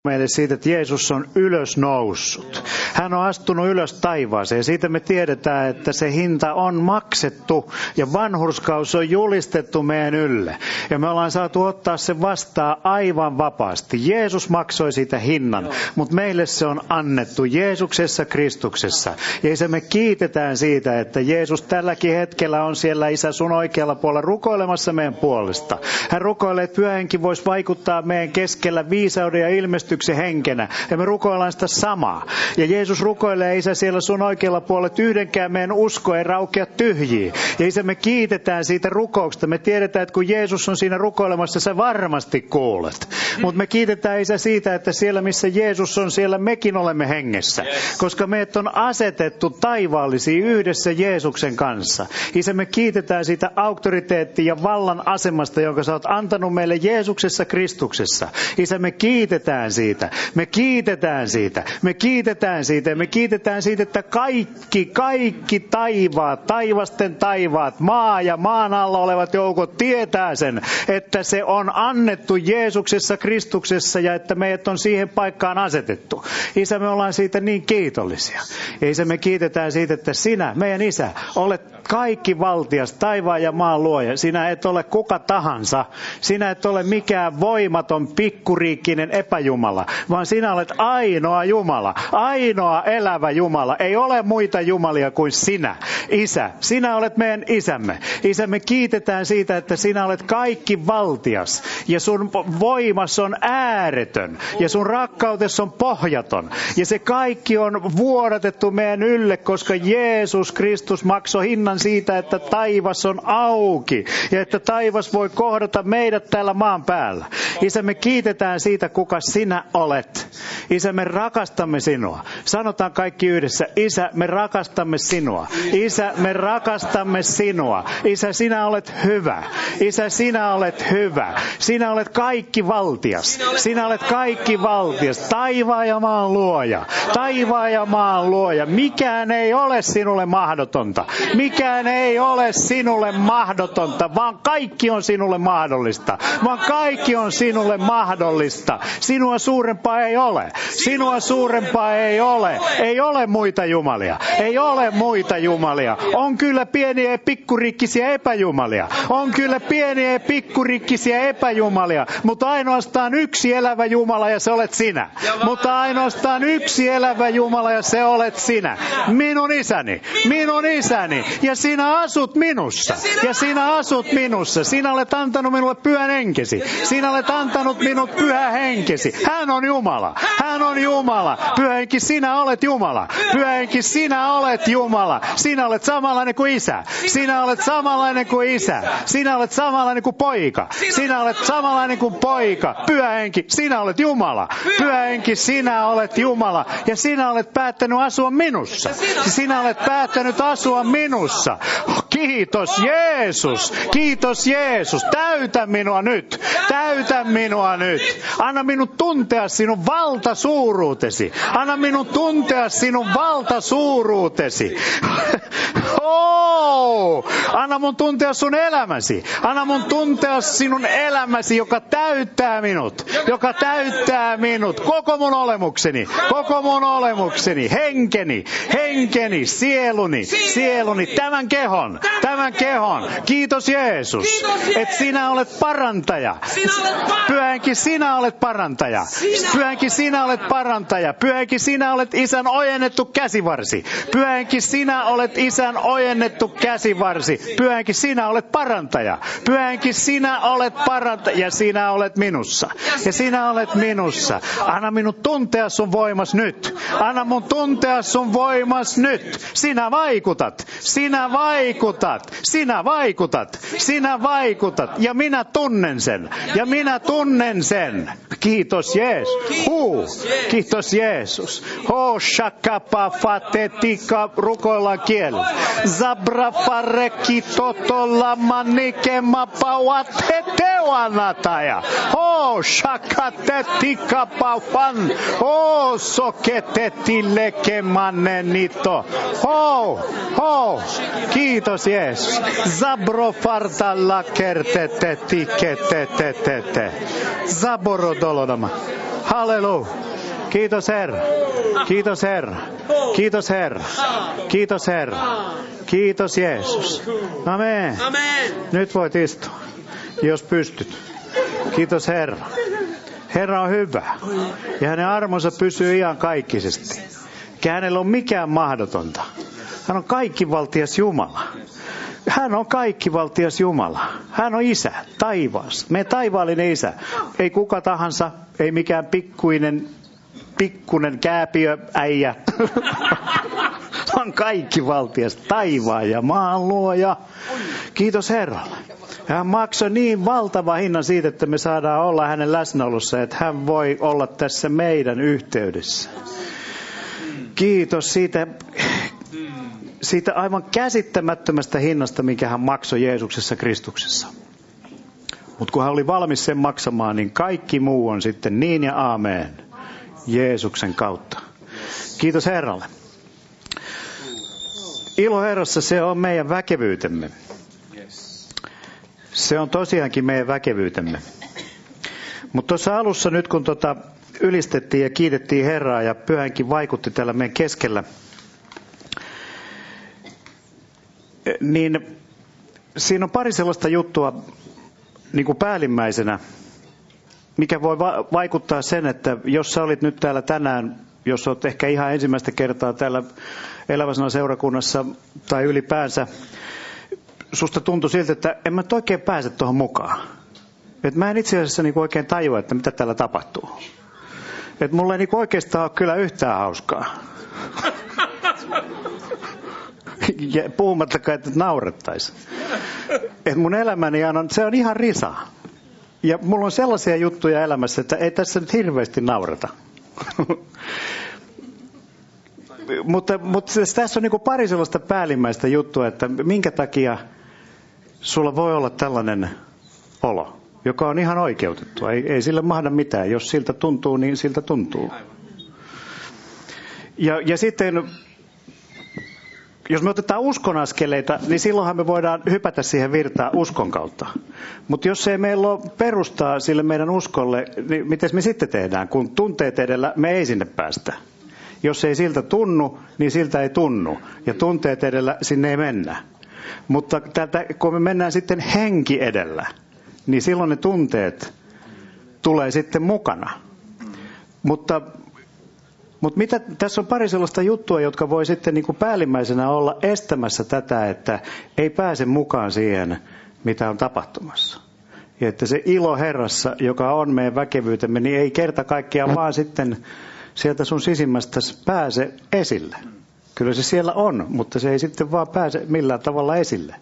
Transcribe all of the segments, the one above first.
meille siitä, että Jeesus on ylös noussut. Hän on astunut ylös taivaaseen ja siitä me tiedetään, että se hinta on maksettu ja vanhurskaus on julistettu meidän ylle. Ja me ollaan saatu ottaa se vastaan aivan vapaasti. Jeesus maksoi siitä hinnan, mutta meille se on annettu Jeesuksessa Kristuksessa. Ja Isä, me kiitetään siitä, että Jeesus tälläkin hetkellä on siellä Isä sun oikealla puolella rukoilemassa meidän puolesta. Hän rukoilee, että Pyhä Henki voisi vaikuttaa meidän keskellä viisauden ja ilmestyksen henkenä. Ja me rukoillaan sitä samaa. Ja Jeesus rukoilee, Isä, siellä sun oikealla puolella, että yhdenkään meidän usko ei raukea tyhjiin. Ja Isä, me kiitetään siitä rukouksesta. Me tiedetään, että kun Jeesus on siinä rukoilemassa, sä varmasti kuulet. Mutta me kiitetään, Isä, siitä, että siellä missä Jeesus on, siellä mekin olemme hengessä. Koska meidät on asetettu taivaallisiin yhdessä Jeesuksen kanssa. Isä, me kiitetään siitä auktoriteettia ja vallan asemasta, jonka sä oot antanut meille Jeesuksessa Kristuksessa. Isä, me kiitetään siitä. Me kiitetään siitä. Me kiitetään siitä. Ja me kiitetään siitä, että kaikki taivaat, taivasten taivaat, maa ja maan alla olevat joukot tietää sen, että se on annettu Jeesuksessa Kristuksessa ja että meidät on siihen paikkaan asetettu. Isä, me ollaan siitä niin kiitollisia. Ja Isä, me kiitetään siitä, että sinä, meidän Isä, olet kaikki valtias, taivaan ja maan luoja. Sinä et ole kuka tahansa. Sinä et ole mikään voimaton, pikkuriikkinen epäjumala, vaan sinä olet ainoa Jumala, ainoa elävä Jumala. Ei ole muita jumalia kuin sinä, Isä. Sinä olet meidän Isämme. Isä, me kiitetään siitä, että sinä olet kaikki valtias ja sun voimas on ääretön ja sun rakkautes on pohjaton. Ja se kaikki on vuodatettu meidän ylle, koska Jeesus Kristus maksoi hinnan siitä, että taivas on auki ja että taivas voi kohdata meidät täällä maan päällä. Isä, me kiitetään siitä, kuka sinä olet. Isä, me rakastamme sinua. Sanotaan kaikki yhdessä. Isä, me rakastamme sinua. Isä, me rakastamme sinua. Isä, sinä olet hyvä. Isä, sinä olet hyvä. Sinä olet kaikki valtias. Sinä olet kaikki valtias. Taivaan ja maan luoja. Taivaan ja maan luoja. Mikään ei ole sinulle mahdotonta. Mikään ei ole sinulle mahdotonta, vaan kaikki on sinulle mahdollista. Vaan kaikki on sinulle mahdollista. Sinua suurempaa ei ole. Sinua suurempaa ei ole. Ei ole muita jumalia. Ei ole muita jumalia. On kyllä pieniä ja pikkurikkisiä epäjumalia. On kyllä pieniä ja pikkurikkisiä epäjumalia. Mutta ainoastaan yksi elävä Jumala ja se olet sinä. Mutta ainoastaan yksi elävä Jumala ja se olet sinä. Minun isäni. Minun isäni. Ja sinä asut minussa. Ja sinä asut minussa. Sinä olet antanut minulle pyhän henkesi. Sinä olet antanut minut pyhä henkesi. Hän on Jumala. Hän on Jumala. Pyhä henki, sinä olet Jumala. Pyhä henki, sinä olet Jumala. Sinä olet samanlainen kuin Isä. Sinä olet samanlainen kuin Isä. Sinä olet samanlainen kuin Poika. Sinä olet samanlainen kuin Poika. Pyhä henki, sinä olet Jumala. Pyhä henki, sinä olet Jumala. Ja sinä olet päättänyt asua minussa. Sinä olet päättänyt asua minussa. Kiitos Jeesus. Kiitos Jeesus. Täytä minua nyt. Täytä minua nyt. Anna minut tuntea sinun valtasuuruutesi. Anna minun tuntea sinun valtasuuruutesi. Anna mun tuntea sun elämäsi. Anna mun tuntea sinun elämäsi, joka täyttää minut. Joka täyttää minut. Koko mun olemukseni. Koko mun olemukseni. Henkeni, sieluni, tämän kehon. Kiitos Jeesus, että sinä olet parantaja. Pyhä henki, sinä olet parantaja. Pyhä henki, sinä olet parantaja. Pyhä henki, sinä olet Isän ojennettu käsivarsi. Pyhä henki, sinä olet Isän ojennettu käsivarsi. Pyhä henki, sinä olet parantaja. Pyhä henki, sinä olet parantaja. Ja sinä olet minussa. Ja sinä olet minussa. Anna minut tuntea sun voimas nyt. Anna mun tuntea sun voimas nyt. Sinä vaikutat. Sinä vaikutat. Sinä vaikutat. Sinä vaikutat. Ja minä tunnen sen. Ja minä tunnen sen. Kiitos Jeesus. Kiitos Jeesus. Shakapa fatetika rukoillaan kielellä. Zabra fareki totolla manikema pauate tewanataja. Shakatetika pauan. Soketeti kemanenito. Kiitos Jeesus. Zabro fartalla kertetetiketete. Zaborodolodama. Halleluja. Kiitos Herra. Kiitos Herra. Kiitos Herra. Kiitos Herra. Kiitos Jeesus. Amen. Nyt voit istua, jos pystyt. Kiitos Herra. Herra on hyvä. Ja hänen armonsa pysyy iankaikkisesti. Eikä hänellä ole mikään mahdotonta. Hän on kaikkivaltias Jumala. Hän on kaikkivaltias Jumala. Hän on Isä, taivaassa. Meidän taivaallinen Isä. Ei kuka tahansa, ei mikään pikkunen kääpiö äijä. On kaikkivaltias, taivaan ja maan luoja. Kiitos Herralle. Hän maksoi niin valtava hinnan siitä, että me saadaan olla hänen läsnäolossa, että hän voi olla tässä meidän yhteydessä. Kiitos siitä aivan käsittämättömästä hinnasta, minkä hän maksoi Jeesuksessa Kristuksessa. Mutta kun hän oli valmis sen maksamaan, niin kaikki muu on sitten niin ja amen Jeesuksen kautta. Kiitos Herralle. Ilo Herrassa, se on meidän väkevyytemme. Se on tosiaankin meidän väkevyytemme. Mutta tuossa alussa nyt kun ylistettiin ja kiitettiin Herraa ja Pyhänkin vaikutti täällä meidän keskellä, niin siinä on pari sellaista juttua niin kuin päällimmäisenä, mikä voi vaikuttaa sen, että jos sä olit nyt täällä tänään, jos olet ehkä ihan ensimmäistä kertaa täällä Elävän Sanan seurakunnassa tai ylipäänsä, susta tuntui siltä, että en mä oikein pääse tuohon mukaan. Että mä en itse asiassa niin oikein tajua, että mitä täällä tapahtuu. Että mulla ei niin oikeastaan ole kyllä yhtään hauskaa. Ja puhumattakaan, että naurettaisiin. Että mun elämäni se on ihan risa. Ja mulla on sellaisia juttuja elämässä, että ei tässä nyt hirveästi naurata. Mutta tässä on niin kuin pari sellaista päällimmäistä juttua, että minkä takia sulla voi olla tällainen olo, joka on ihan oikeutettua. Ei sille mahda mitään. Jos siltä tuntuu, niin siltä tuntuu. Ja sitten, jos me otetaan uskon askeleita, niin silloinhan me voidaan hypätä siihen virtaan uskon kautta. Mutta jos ei meillä ole perustaa sille meidän uskolle, niin miten me sitten tehdään? Kun tunteet edellä, me ei sinne päästä. Jos ei siltä tunnu, niin siltä ei tunnu. Ja tunteet edellä sinne ei mennä. Mutta kun me mennään sitten henki edellä, niin silloin ne tunteet tulee sitten mukana. Mutta tässä on pari sellaista juttua, jotka voi sitten niin kuin päällimmäisenä olla estämässä tätä, että ei pääse mukaan siihen, mitä on tapahtumassa. Ja että se ilo Herrassa, joka on meidän väkevyytemme, niin ei kerta kaikkiaan vaan sitten sieltä sun sisimmästä pääse esille. Kyllä se siellä on, mutta se ei sitten vaan pääse millään tavalla esille.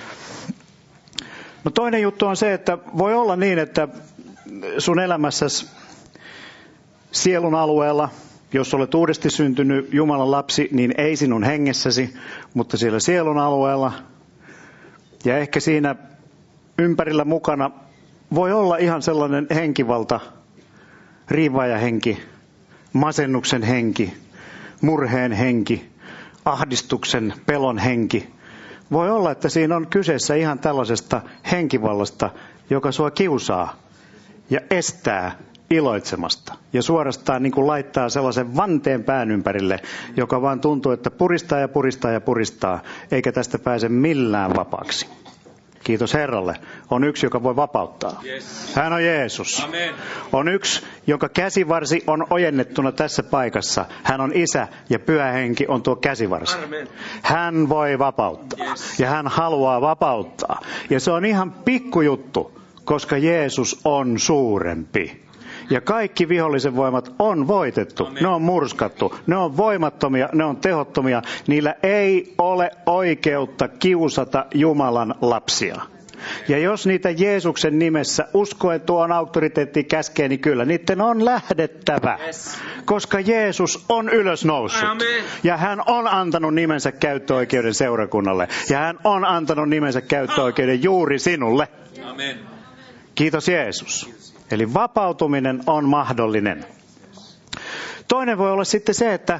No toinen juttu on se, että voi olla niin, että sun elämässäsi sielun alueella, jos olet uudesti syntynyt Jumalan lapsi, niin ei sinun hengessäsi, mutta siellä sielun alueella ja ehkä siinä ympärillä mukana voi olla ihan sellainen henkivalta, riivaajahenki, masennuksen henki, murheen henki, ahdistuksen, pelon henki. Voi olla, että siinä on kyseessä ihan tällaisesta henkivallasta, joka sua kiusaa ja estää iloitsemasta. Ja suorastaan niin kuin laittaa sellaisen vanteen pään ympärille, joka vaan tuntuu, että puristaa ja puristaa ja puristaa, eikä tästä pääse millään vapaaksi. Kiitos Herralle. On yksi, joka voi vapauttaa. Hän on Jeesus. Amen. On yksi, jonka käsivarsi on ojennettuna tässä paikassa. Hän on Isä ja Pyhä Henki on tuo käsivarsi. Amen. Hän voi vapauttaa ja hän haluaa vapauttaa. Ja se on ihan pikkujuttu, koska Jeesus on suurempi. Ja kaikki vihollisen voimat on voitettu, Amen. Ne on murskattu, ne on voimattomia, ne on tehottomia. Niillä ei ole oikeutta kiusata Jumalan lapsia. Ja jos niitä Jeesuksen nimessä uskoen tuon auktoriteetti käskee, niin kyllä niiden on lähdettävä. Koska Jeesus on ylösnoussut. Amen. Ja hän on antanut nimensä käyttöoikeuden seurakunnalle. Ja hän on antanut nimensä käyttöoikeuden juuri sinulle. Amen. Kiitos Jeesus. Eli vapautuminen on mahdollinen. Toinen voi olla sitten se, että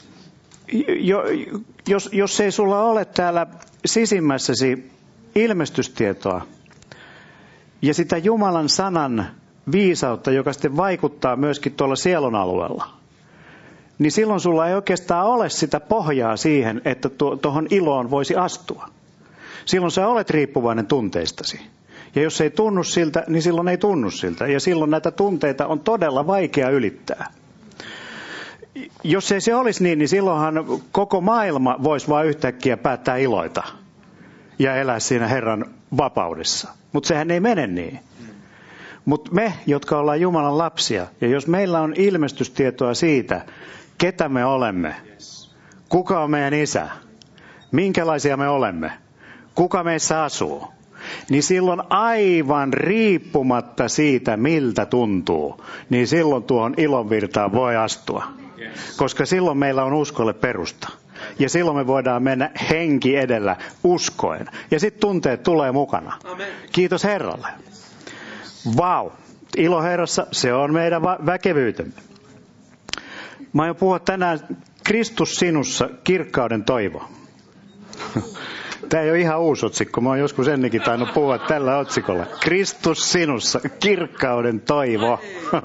jos ei sulla ole täällä sisimmässäsi ilmestystietoa ja sitä Jumalan sanan viisautta, joka sitten vaikuttaa myöskin tuolla sielun alueella, niin silloin sulla ei oikeastaan ole sitä pohjaa siihen, että tuohon iloon voisi astua. Silloin sä olet riippuvainen tunteistasi. Ja jos ei tunnu siltä, niin silloin ei tunnu siltä. Ja silloin näitä tunteita on todella vaikea ylittää. Jos ei se olisi niin silloinhan koko maailma voisi vaan yhtäkkiä päättää iloita ja elää siinä Herran vapaudessa. Mutta sehän ei mene niin. Mutta me, jotka ollaan Jumalan lapsia, ja jos meillä on ilmestystietoa siitä, ketä me olemme, kuka on meidän isä, minkälaisia me olemme, kuka meissä asuu, niin silloin aivan riippumatta siitä, miltä tuntuu, niin silloin tuohon ilonvirtaan voi astua. Koska silloin meillä on uskolle perusta. Ja silloin me voidaan mennä henki edellä uskoen. Ja sitten tunteet tulee mukana. Kiitos Herralle. Vau. Ilo Herrassa, se on meidän väkevyytemme. Mä aion puhua tänään Kristus sinussa, kirkkauden toivo. Tämä ei ole ihan uusi otsikko. Mä oon joskus ennenkin tainnut puhua tällä otsikolla. Kristus sinussa, kirkkauden toivo.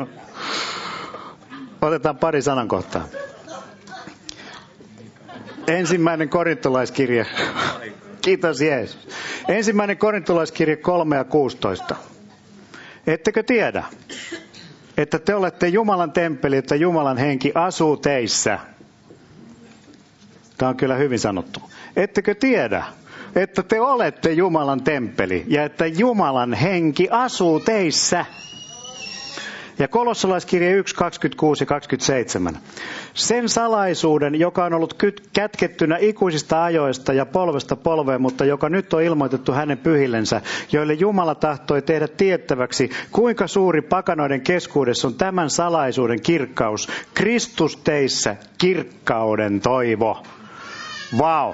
Otetaan pari sanankohtaa. Ensimmäinen korintolaiskirje. Kiitos Jeesus. Ensimmäinen korintolaiskirje 3:16. Ettekö tiedä, että te olette Jumalan temppeli, että Jumalan henki asuu teissä? Tämä on kyllä hyvin sanottu. Ettekö tiedä, että te olette Jumalan temppeli ja että Jumalan henki asuu teissä? Ja kolossalaiskirje 1, 26 ja 27. Sen salaisuuden, joka on ollut kätkettynä ikuisista ajoista ja polvesta polveen, mutta joka nyt on ilmoitettu hänen pyhillensä, joille Jumala tahtoi tehdä tiettäväksi, kuinka suuri pakanoiden keskuudessa on tämän salaisuuden kirkkaus. Kristus teissä, kirkkauden toivo. Vau!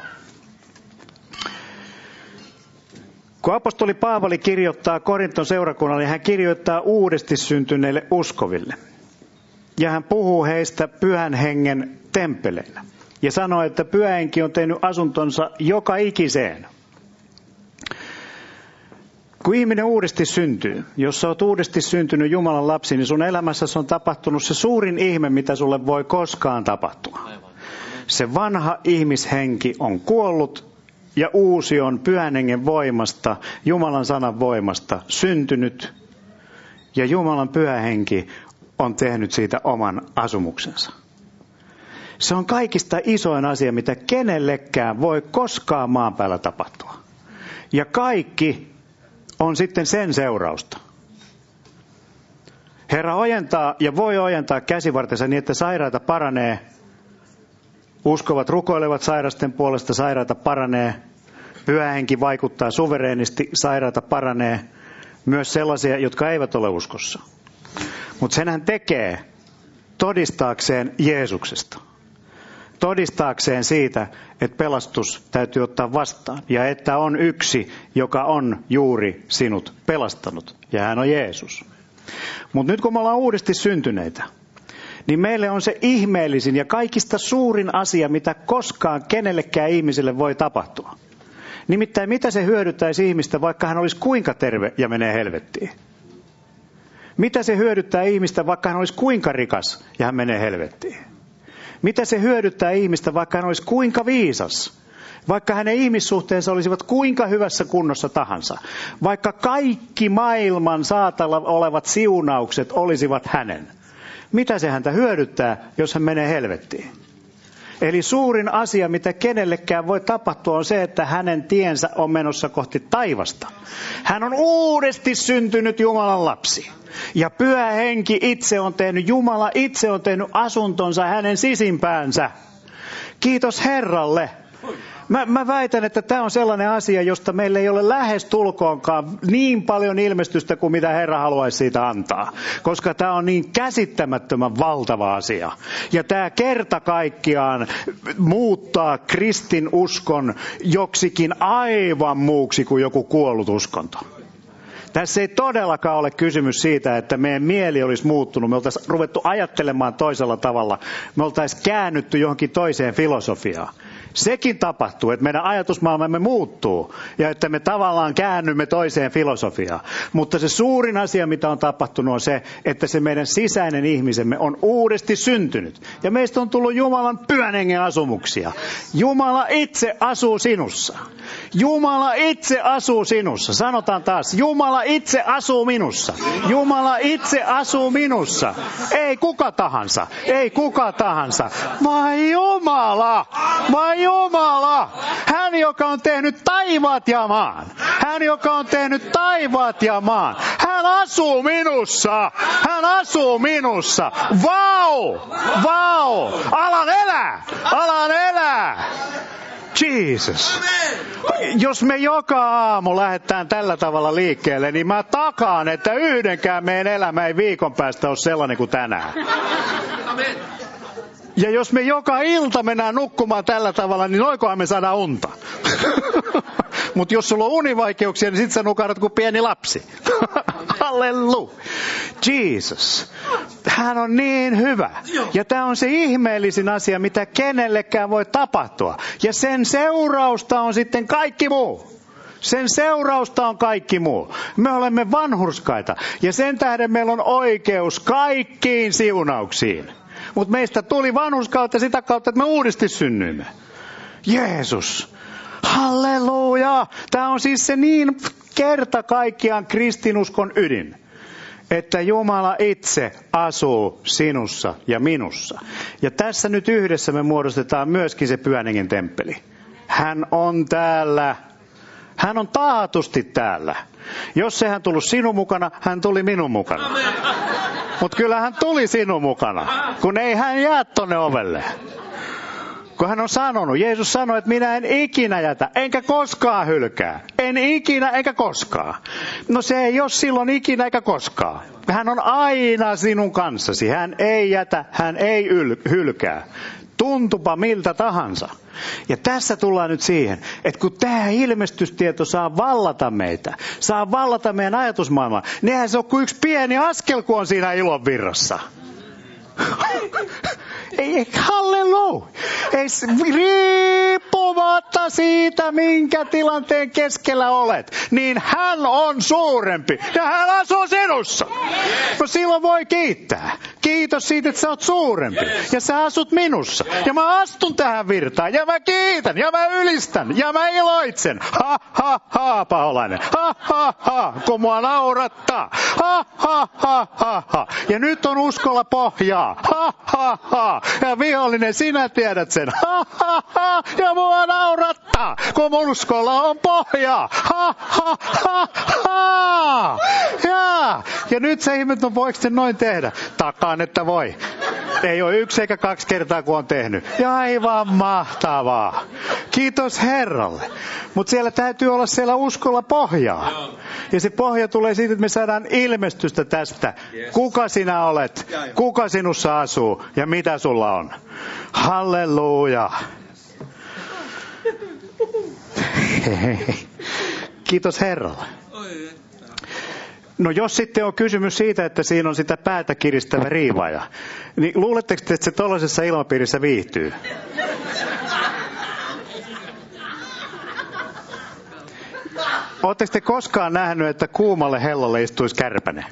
Kun apostoli Paavali kirjoittaa Korinton seurakunnalle, niin hän kirjoittaa uudesti syntyneille uskoville. Ja hän puhuu heistä pyhän hengen temppeleinä. Ja sanoo, että pyhä henki on tehnyt asuntonsa joka ikiseen. Kun ihminen uudesti syntyy, jos sä oot uudesti syntynyt Jumalan lapsi, niin sun elämässäsi on tapahtunut se suurin ihme, mitä sulle voi koskaan tapahtua. Se vanha ihmishenki on kuollut. Ja uusi on pyhän hengen voimasta, Jumalan sanan voimasta syntynyt. Ja Jumalan pyhä henki on tehnyt siitä oman asumuksensa. Se on kaikista isoin asia, mitä kenellekään voi koskaan maan päällä tapahtua. Ja kaikki on sitten sen seurausta. Herra ojentaa ja voi ojentaa käsivartensa niin, että sairaita paranee. Uskovat rukoilevat sairasten puolesta, sairaita paranee. Pyhä henki vaikuttaa suvereenisti, sairaita paranee. Myös sellaisia, jotka eivät ole uskossa. Mutta sen hän tekee todistaakseen Jeesuksesta. Todistaakseen siitä, että pelastus täytyy ottaa vastaan. Ja että on yksi, joka on juuri sinut pelastanut. Ja hän on Jeesus. Mutta nyt kun me ollaan uudesti syntyneitä, niin meille on se ihmeellisin ja kaikista suurin asia, mitä koskaan kenellekään ihmiselle voi tapahtua. Nimittäin mitä se hyödyttäisi ihmistä, vaikka hän olisi kuinka terve ja menee helvettiin? Mitä se hyödyttää ihmistä, vaikka hän olisi kuinka rikas ja hän menee helvettiin? Mitä se hyödyttää ihmistä, vaikka hän olisi kuinka viisas? Vaikka hänen ihmissuhteensa olisivat kuinka hyvässä kunnossa tahansa? Vaikka kaikki maailman saatalla olevat siunaukset olisivat hänen? Mitä se häntä hyödyttää, jos hän menee helvettiin? Eli suurin asia, mitä kenellekään voi tapahtua, on se, että hänen tiensä on menossa kohti taivasta. Hän on uudesti syntynyt Jumalan lapsi. Ja pyhä henki itse on tehnyt, Jumala itse on tehnyt asuntonsa hänen sisimpäänsä. Kiitos Herralle. Mä väitän, että tämä on sellainen asia, josta meillä ei ole lähes tulkoonkaan niin paljon ilmestystä kuin mitä Herra haluaisi siitä antaa. Koska tämä on niin käsittämättömän valtava asia. Ja tämä kerta kaikkiaan muuttaa kristin uskon joksikin aivan muuksi kuin joku kuollut uskonto. Tässä ei todellakaan ole kysymys siitä, että meidän mieli olisi muuttunut. Me oltaisiin ruvettu ajattelemaan toisella tavalla. Me oltaisiin käännytty johonkin toiseen filosofiaan. Sekin tapahtuu, että meidän ajatusmaailmamme muuttuu ja että me tavallaan käännymme toiseen filosofiaan. Mutta se suurin asia, mitä on tapahtunut, on se, että se meidän sisäinen ihmisemme on uudesti syntynyt. Ja meistä on tullut Jumalan pyhän hengen asumuksia. Jumala itse asuu sinussa. Jumala itse asuu sinussa. Sanotaan taas, Jumala itse asuu minussa. Jumala itse asuu minussa. Ei kuka tahansa. Ei kuka tahansa. Vai Jumala. Vai Jumala. Hän, joka on tehnyt taivaat ja maan. Hän, joka on tehnyt taivaat ja maan. Hän asuu minussa. Hän asuu minussa. Vau. Vau. Alan elää. Alan elää. Jesus. Jos me joka aamu lähdetään tällä tavalla liikkeelle, niin mä takaan, että yhdenkään meidän elämä ei viikon päästä ole sellainen kuin tänään. Ja jos me joka ilta mennään nukkumaan tällä tavalla, niin noinkohan me saadaan unta. Mutta jos sulla on univaikeuksia, niin sit sä nukahdat kuin pieni lapsi. Halleluja. Jesus. Hän on niin hyvä. Ja tämä on se ihmeellisin asia, mitä kenellekään voi tapahtua. Ja sen seurausta on sitten kaikki muu. Sen seurausta on kaikki muu. Me olemme vanhurskaita. Ja sen tähden meillä on oikeus kaikkiin siunauksiin. Mutta meistä tuli vanhurskautta sitä kautta, että me uudesti synnyimme. Jeesus. Halleluja! Tämä on siis se niin kerta kaikkiaan kristinuskon ydin, että Jumala itse asuu sinussa ja minussa. Ja tässä nyt yhdessä me muodostetaan myöskin se Pyhän Hengen temppeli. Hän on täällä. Hän on taatusti täällä. Jos ei hän tullut sinun mukana, hän tuli minun mukana. Mutta kyllä hän tuli sinun mukana, kun ei hän jää tonne ovelle. Kun hän on sanonut, Jeesus sanoi, että minä en ikinä jätä, enkä koskaan hylkää. En ikinä, enkä koskaan. No se ei ole silloin ikinä, eikä koskaan. Hän on aina sinun kanssasi. Hän ei jätä, hän ei hylkää. Tuntupa miltä tahansa. Ja tässä tullaan nyt siihen, että kun tämä ilmestystieto saa vallata meitä, saa vallata meidän ajatusmaailmaa, niin eihän se ole kuin yksi pieni askel, kun on siinä ilon virrassa. Ei, halleluja. Ei, riippumatta siitä, minkä tilanteen keskellä olet, niin hän on suurempi ja hän asuu sinussa. No silloin voi kiittää. Kiitos siitä, että sä oot suurempi ja sä asut minussa. Ja mä astun tähän virtaan ja mä kiitän ja mä ylistän ja mä iloitsen. Ha ha ha, paholainen. Ha ha ha, kun mua naurattaa. Ha ha ha ha ha. Ja nyt on uskolla pohjaa. Ha ha ha. Ja vihollinen, sinä tiedät sen. Ha ha ha. Ja mua naurattaa, kun mun uskolla on pohjaa. Ha ha ha ha. Ja nyt sä ihmet, no voiko se noin tehdä? Takaan, että voi. Ei ole 1 eikä 2 kertaa, kun on tehnyt. Ja aivan mahtavaa. Kiitos Herralle. Mutta siellä täytyy olla siellä uskolla pohjaa. Ja se pohja tulee siitä, että me saadaan ilmestystä tästä. Kuka sinä olet? Kuka sinussa asuu? Ja mitä sulla on? Halleluja. Kiitos Herralle. No jos sitten on kysymys siitä, että siinä on sitä päätä kiristävä riivaaja, niin luuletteko te, että se tuollaisessa ilmapiirissä viihtyy? Oletteko te koskaan nähnyt, että kuumalle hellalle istuisi kärpäne?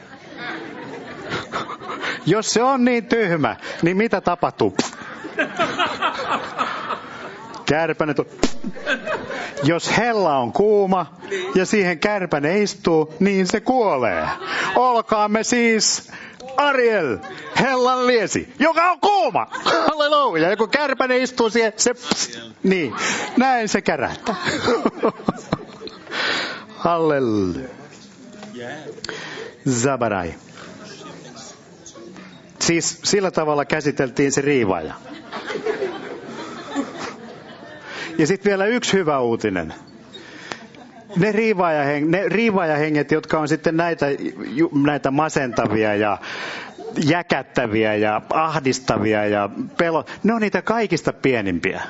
Jos se on niin tyhmä, niin mitä tapahtuu? Kärpäne Jos hella on kuuma ja siihen kärpäne istuu, niin se kuolee. Olkaamme siis Ariel, hellan liesi, joka on kuuma. Halleluja. Ja kun kärpäne istuu siihen, se niin, näin se kärähtää. Halleluja. Zabarai. Siis sillä tavalla käsiteltiin se riivaaja. Ja sitten vielä yksi hyvä uutinen. Ne riivaajahenget, jotka on sitten näitä masentavia ja jäkättäviä ja ahdistavia ja ne on niitä kaikista pienimpiä.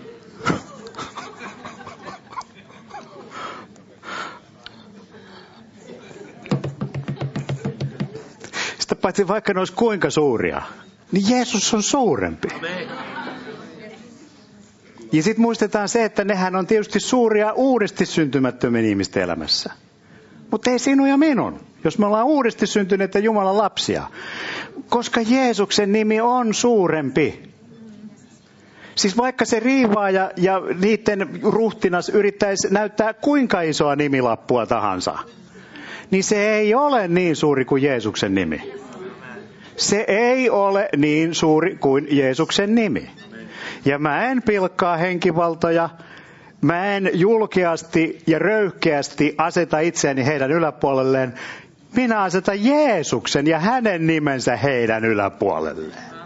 Sitä paitsi vaikka ne olisi kuinka suuria, niin Jeesus on suurempi. Ja sitten muistetaan se, että nehän on tietysti suuria uudesti syntymättömien ihmisten elämässä. Mutta ei sinun ja minun, jos me ollaan uudesti syntyneitä Jumalan lapsia. Koska Jeesuksen nimi on suurempi. Siis vaikka se riivaaja ja niiden ruhtinas yrittäisi näyttää kuinka isoa nimilappua tahansa, niin se ei ole niin suuri kuin Jeesuksen nimi. Se ei ole niin suuri kuin Jeesuksen nimi. Ja mä en pilkkaa henkivaltoja, mä en julkeasti ja röyhkeästi aseta itseäni heidän yläpuolelleen. Minä asetan Jeesuksen ja hänen nimensä heidän yläpuolelleen.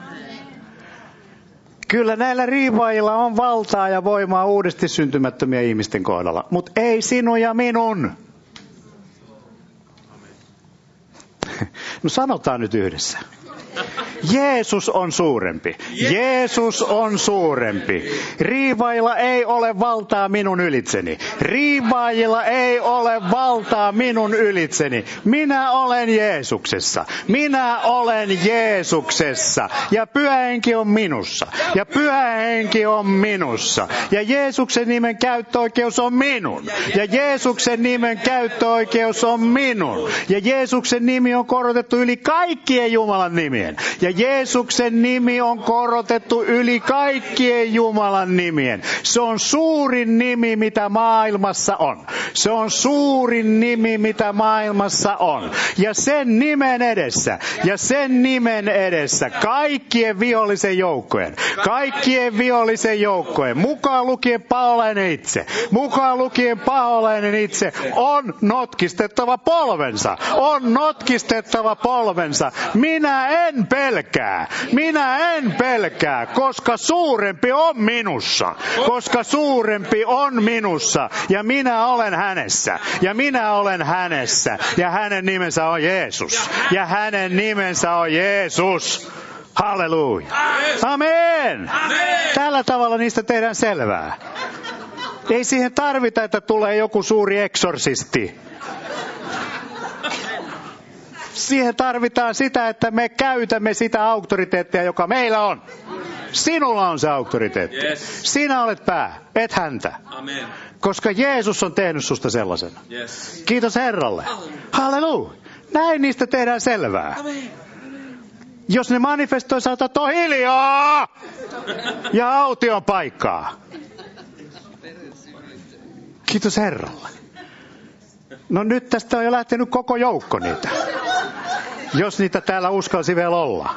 Kyllä näillä riivaajilla on valtaa ja voimaa uudesti syntymättömiä ihmisten kohdalla, mutta ei sinun ja minun. No sanotaan nyt yhdessä. Jeesus on suurempi. Jeesus on suurempi. Riivaajilla ei ole valtaa minun ylitseni. Riivaajilla ei ole valtaa minun ylitseni. Minä olen Jeesuksessa. Minä olen Jeesuksessa. Ja Pyhä Henki on minussa. Ja Pyhä Henki on minussa. Ja Jeesuksen nimen käyttöoikeus on minun. Ja Jeesuksen nimen käyttöoikeus on minun. Ja Jeesuksen nimi on korotettu yli kaikkien Jumalan nimien. Ja Jeesuksen nimi on korotettu yli kaikkien Jumalan nimien. Se on suurin nimi, mitä maailmassa on. Se on suurin nimi, mitä maailmassa on. Ja sen nimen edessä, kaikkien vihollisen joukkojen, mukaan lukien paholainen itse, on notkistettava polvensa. Minä en pelkää, koska suurempi on minussa. Ja minä olen hänessä. Ja hänen nimensä on Jeesus. Halleluja. Amen. Tällä tavalla niistä tehdään selvää. Ei siihen tarvita, että tulee joku suuri eksorsisti. Siihen tarvitaan sitä, että me käytämme sitä auktoriteettia, joka meillä on. Sinulla on se auktoriteetti. Yes. Sinä olet pää, et häntä. Amen. Koska Jeesus on tehnyt susta sellaisen. Yes. Kiitos Herralle. Halleluja. Näin niistä tehdään selvää. Amen. Jos ne manifestoi, sä otat on hiljaa. Ja aution paikkaa. Kiitos Herralle. No nyt tästä on jo lähtenyt koko joukko niitä. Jos niitä täällä uskalsi vielä olla.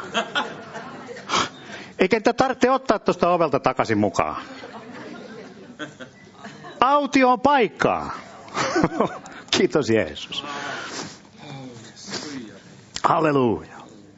Eikä niitä tarvitse ottaa tuosta ovelta takaisin mukaan. Autio on paikkaa. Kiitos Jeesus. Halleluja.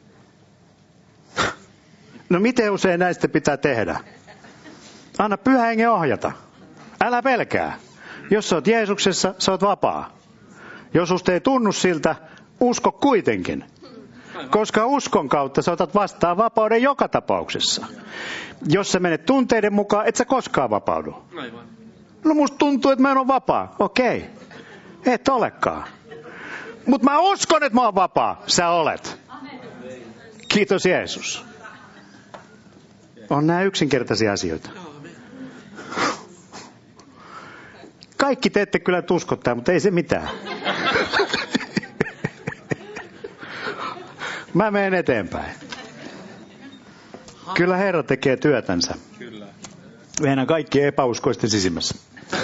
No miten usein näistä pitää tehdä? Anna Pyhä Hengen ohjata. Älä pelkää. Jos sä oot Jeesuksessa, sä oot vapaa. Jos susta ei tunnu siltä, usko kuitenkin. Koska uskon kautta sä otat vastaan vapauden joka tapauksessa. Jos sä menet tunteiden mukaan, et sä koskaan vapaudu. No musta tuntuu, että mä en ole vapaa. Okei. Et olekaan. Mutta mä uskon, että mä oon vapaa. Sä olet. Kiitos Jeesus. On nämä yksinkertaisia asioita. Kaikki te ette kyllä uskottaa, mutta ei se mitään. Mä menen eteenpäin. Kyllä Herra tekee työtänsä. Kyllä. Meidän kaikki epäuskoisten sisimmässä.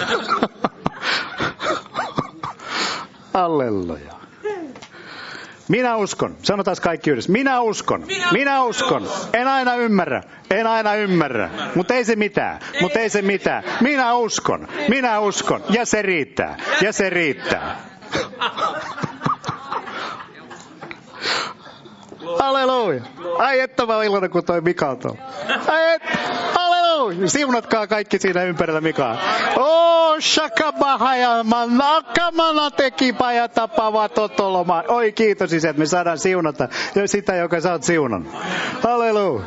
Halleluja. Minä uskon. Sanotaan kaikki yhdessä. Minä uskon. En aina ymmärrä. Mutta ei se mitään. Minä uskon. Ja se riittää. Halleluja. Ai että mä oon iloinen, kun toi Mika on tuolla. Halleluja. Siunatkaa kaikki siinä ympärillä Mikaa. Shakabahaja manakamana teki pajatapava totoloma. Oi kiitos isä, että me saadaan siunata sitä, joka sä oot siunannut. Halleluja.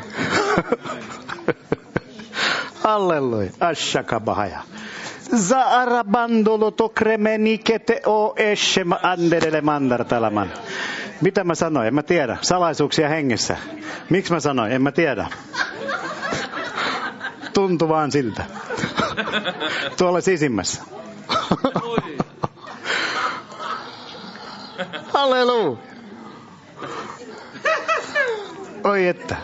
Halleluja. Ashakabahaja. Zaarabandolo tokremenikete o eshem anderele mandartalaman. Mitä mä sanoin? En mä tiedä. Salaisuuksia hengessä. Miksi mä sanoin? En mä tiedä. Tuntuu vaan siltä. Tuolla sisimmässä. Halleluja. Oi että.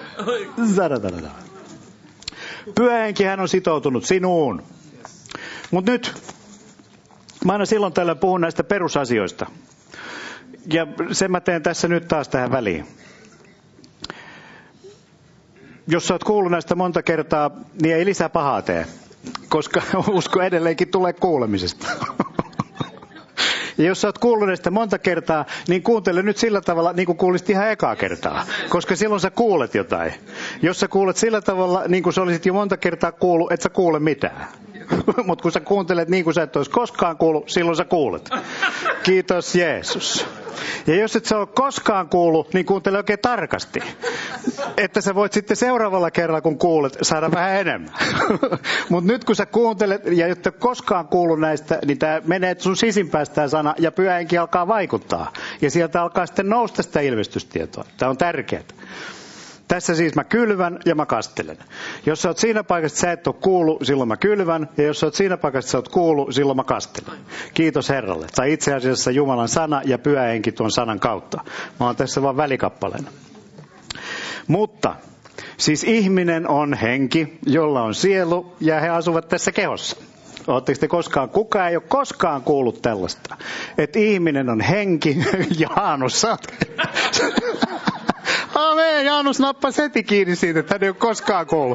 Pyhä Henki, hän on sitoutunut sinuun. Mutta nyt, mä aina silloin tällä puhun näistä perusasioista. Ja sen mä teen tässä nyt taas tähän väliin. Jos sä oot kuullut näistä monta kertaa, niin ei lisää pahaa tee. Koska usko edelleenkin tulee kuulemisesta. Ja jos sä oot kuullut näistä monta kertaa, niin kuuntele nyt sillä tavalla, niin kuin kuulisit ihan ekaa kertaa. Koska silloin sä kuulet jotain. Jos sä kuulet sillä tavalla, niin kuin sä olisit jo monta kertaa kuullut, et sä kuule mitään. Mutta kun sä kuuntelet niin kuin sä et olisi koskaan kuullut, silloin sä kuulet. Kiitos Jeesus. Ja jos et sä ole koskaan kuullut, niin kuuntele oikein tarkasti. Että sä voit sitten seuraavalla kerralla, kun kuulet, saada vähän enemmän. Mutta nyt kun sä kuuntelet, ja et ole koskaan kuullut näistä, niin tää menee sun sisimpäästä tää sana, ja Pyhä Henki alkaa vaikuttaa. Ja sieltä alkaa sitten nousta sitä ilmestystietoa. Tämä on tärkeää. Tässä siis mä kylvän ja mä kastelen. Jos sä oot siinä paikassa, että sä et ole kuullut, silloin mä kylvän. Ja jos sä oot siinä paikassa, että sä oot kuullut, silloin mä kastelen. Kiitos Herralle. Tai itse asiassa Jumalan sana ja Pyhä Henki tuon sanan kautta. Mä oon tässä vaan välikappaleena. Mutta, siis ihminen on henki, jolla on sielu ja he asuvat tässä kehossa. Oletteko te koskaan, kukaan ei ole koskaan kuullut tällaista, että ihminen on henki, Jaanus, sä oot... Amen, Jaanus nappasi heti kiinni siitä, että hän ei ole koskaan kuullut.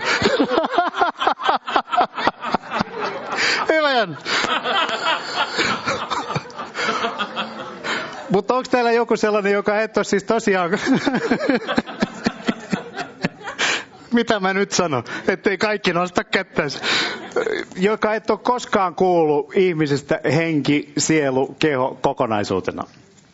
Hyvä Jan. Mutta onko täällä joku sellainen, joka et ole siis tosiaan... Mitä mä nyt sanon? Ettei kaikki nosta kättänsä. Joka et ole koskaan kuullut ihmisestä henki, sielu, keho kokonaisuutena.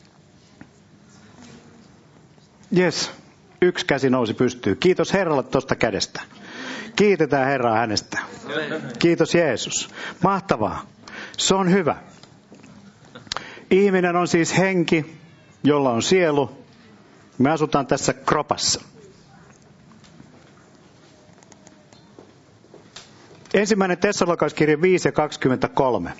Yes. Yksi käsi nousi pystyyn. Kiitos Herralle tuosta kädestä. Kiitetään Herraa hänestä. Kiitos Jeesus. Mahtavaa. Se on hyvä. Ihminen on siis henki, jolla on sielu. Me asutaan tässä kropassa. Ensimmäinen Tessalonikalaiskirje 5 ja 23.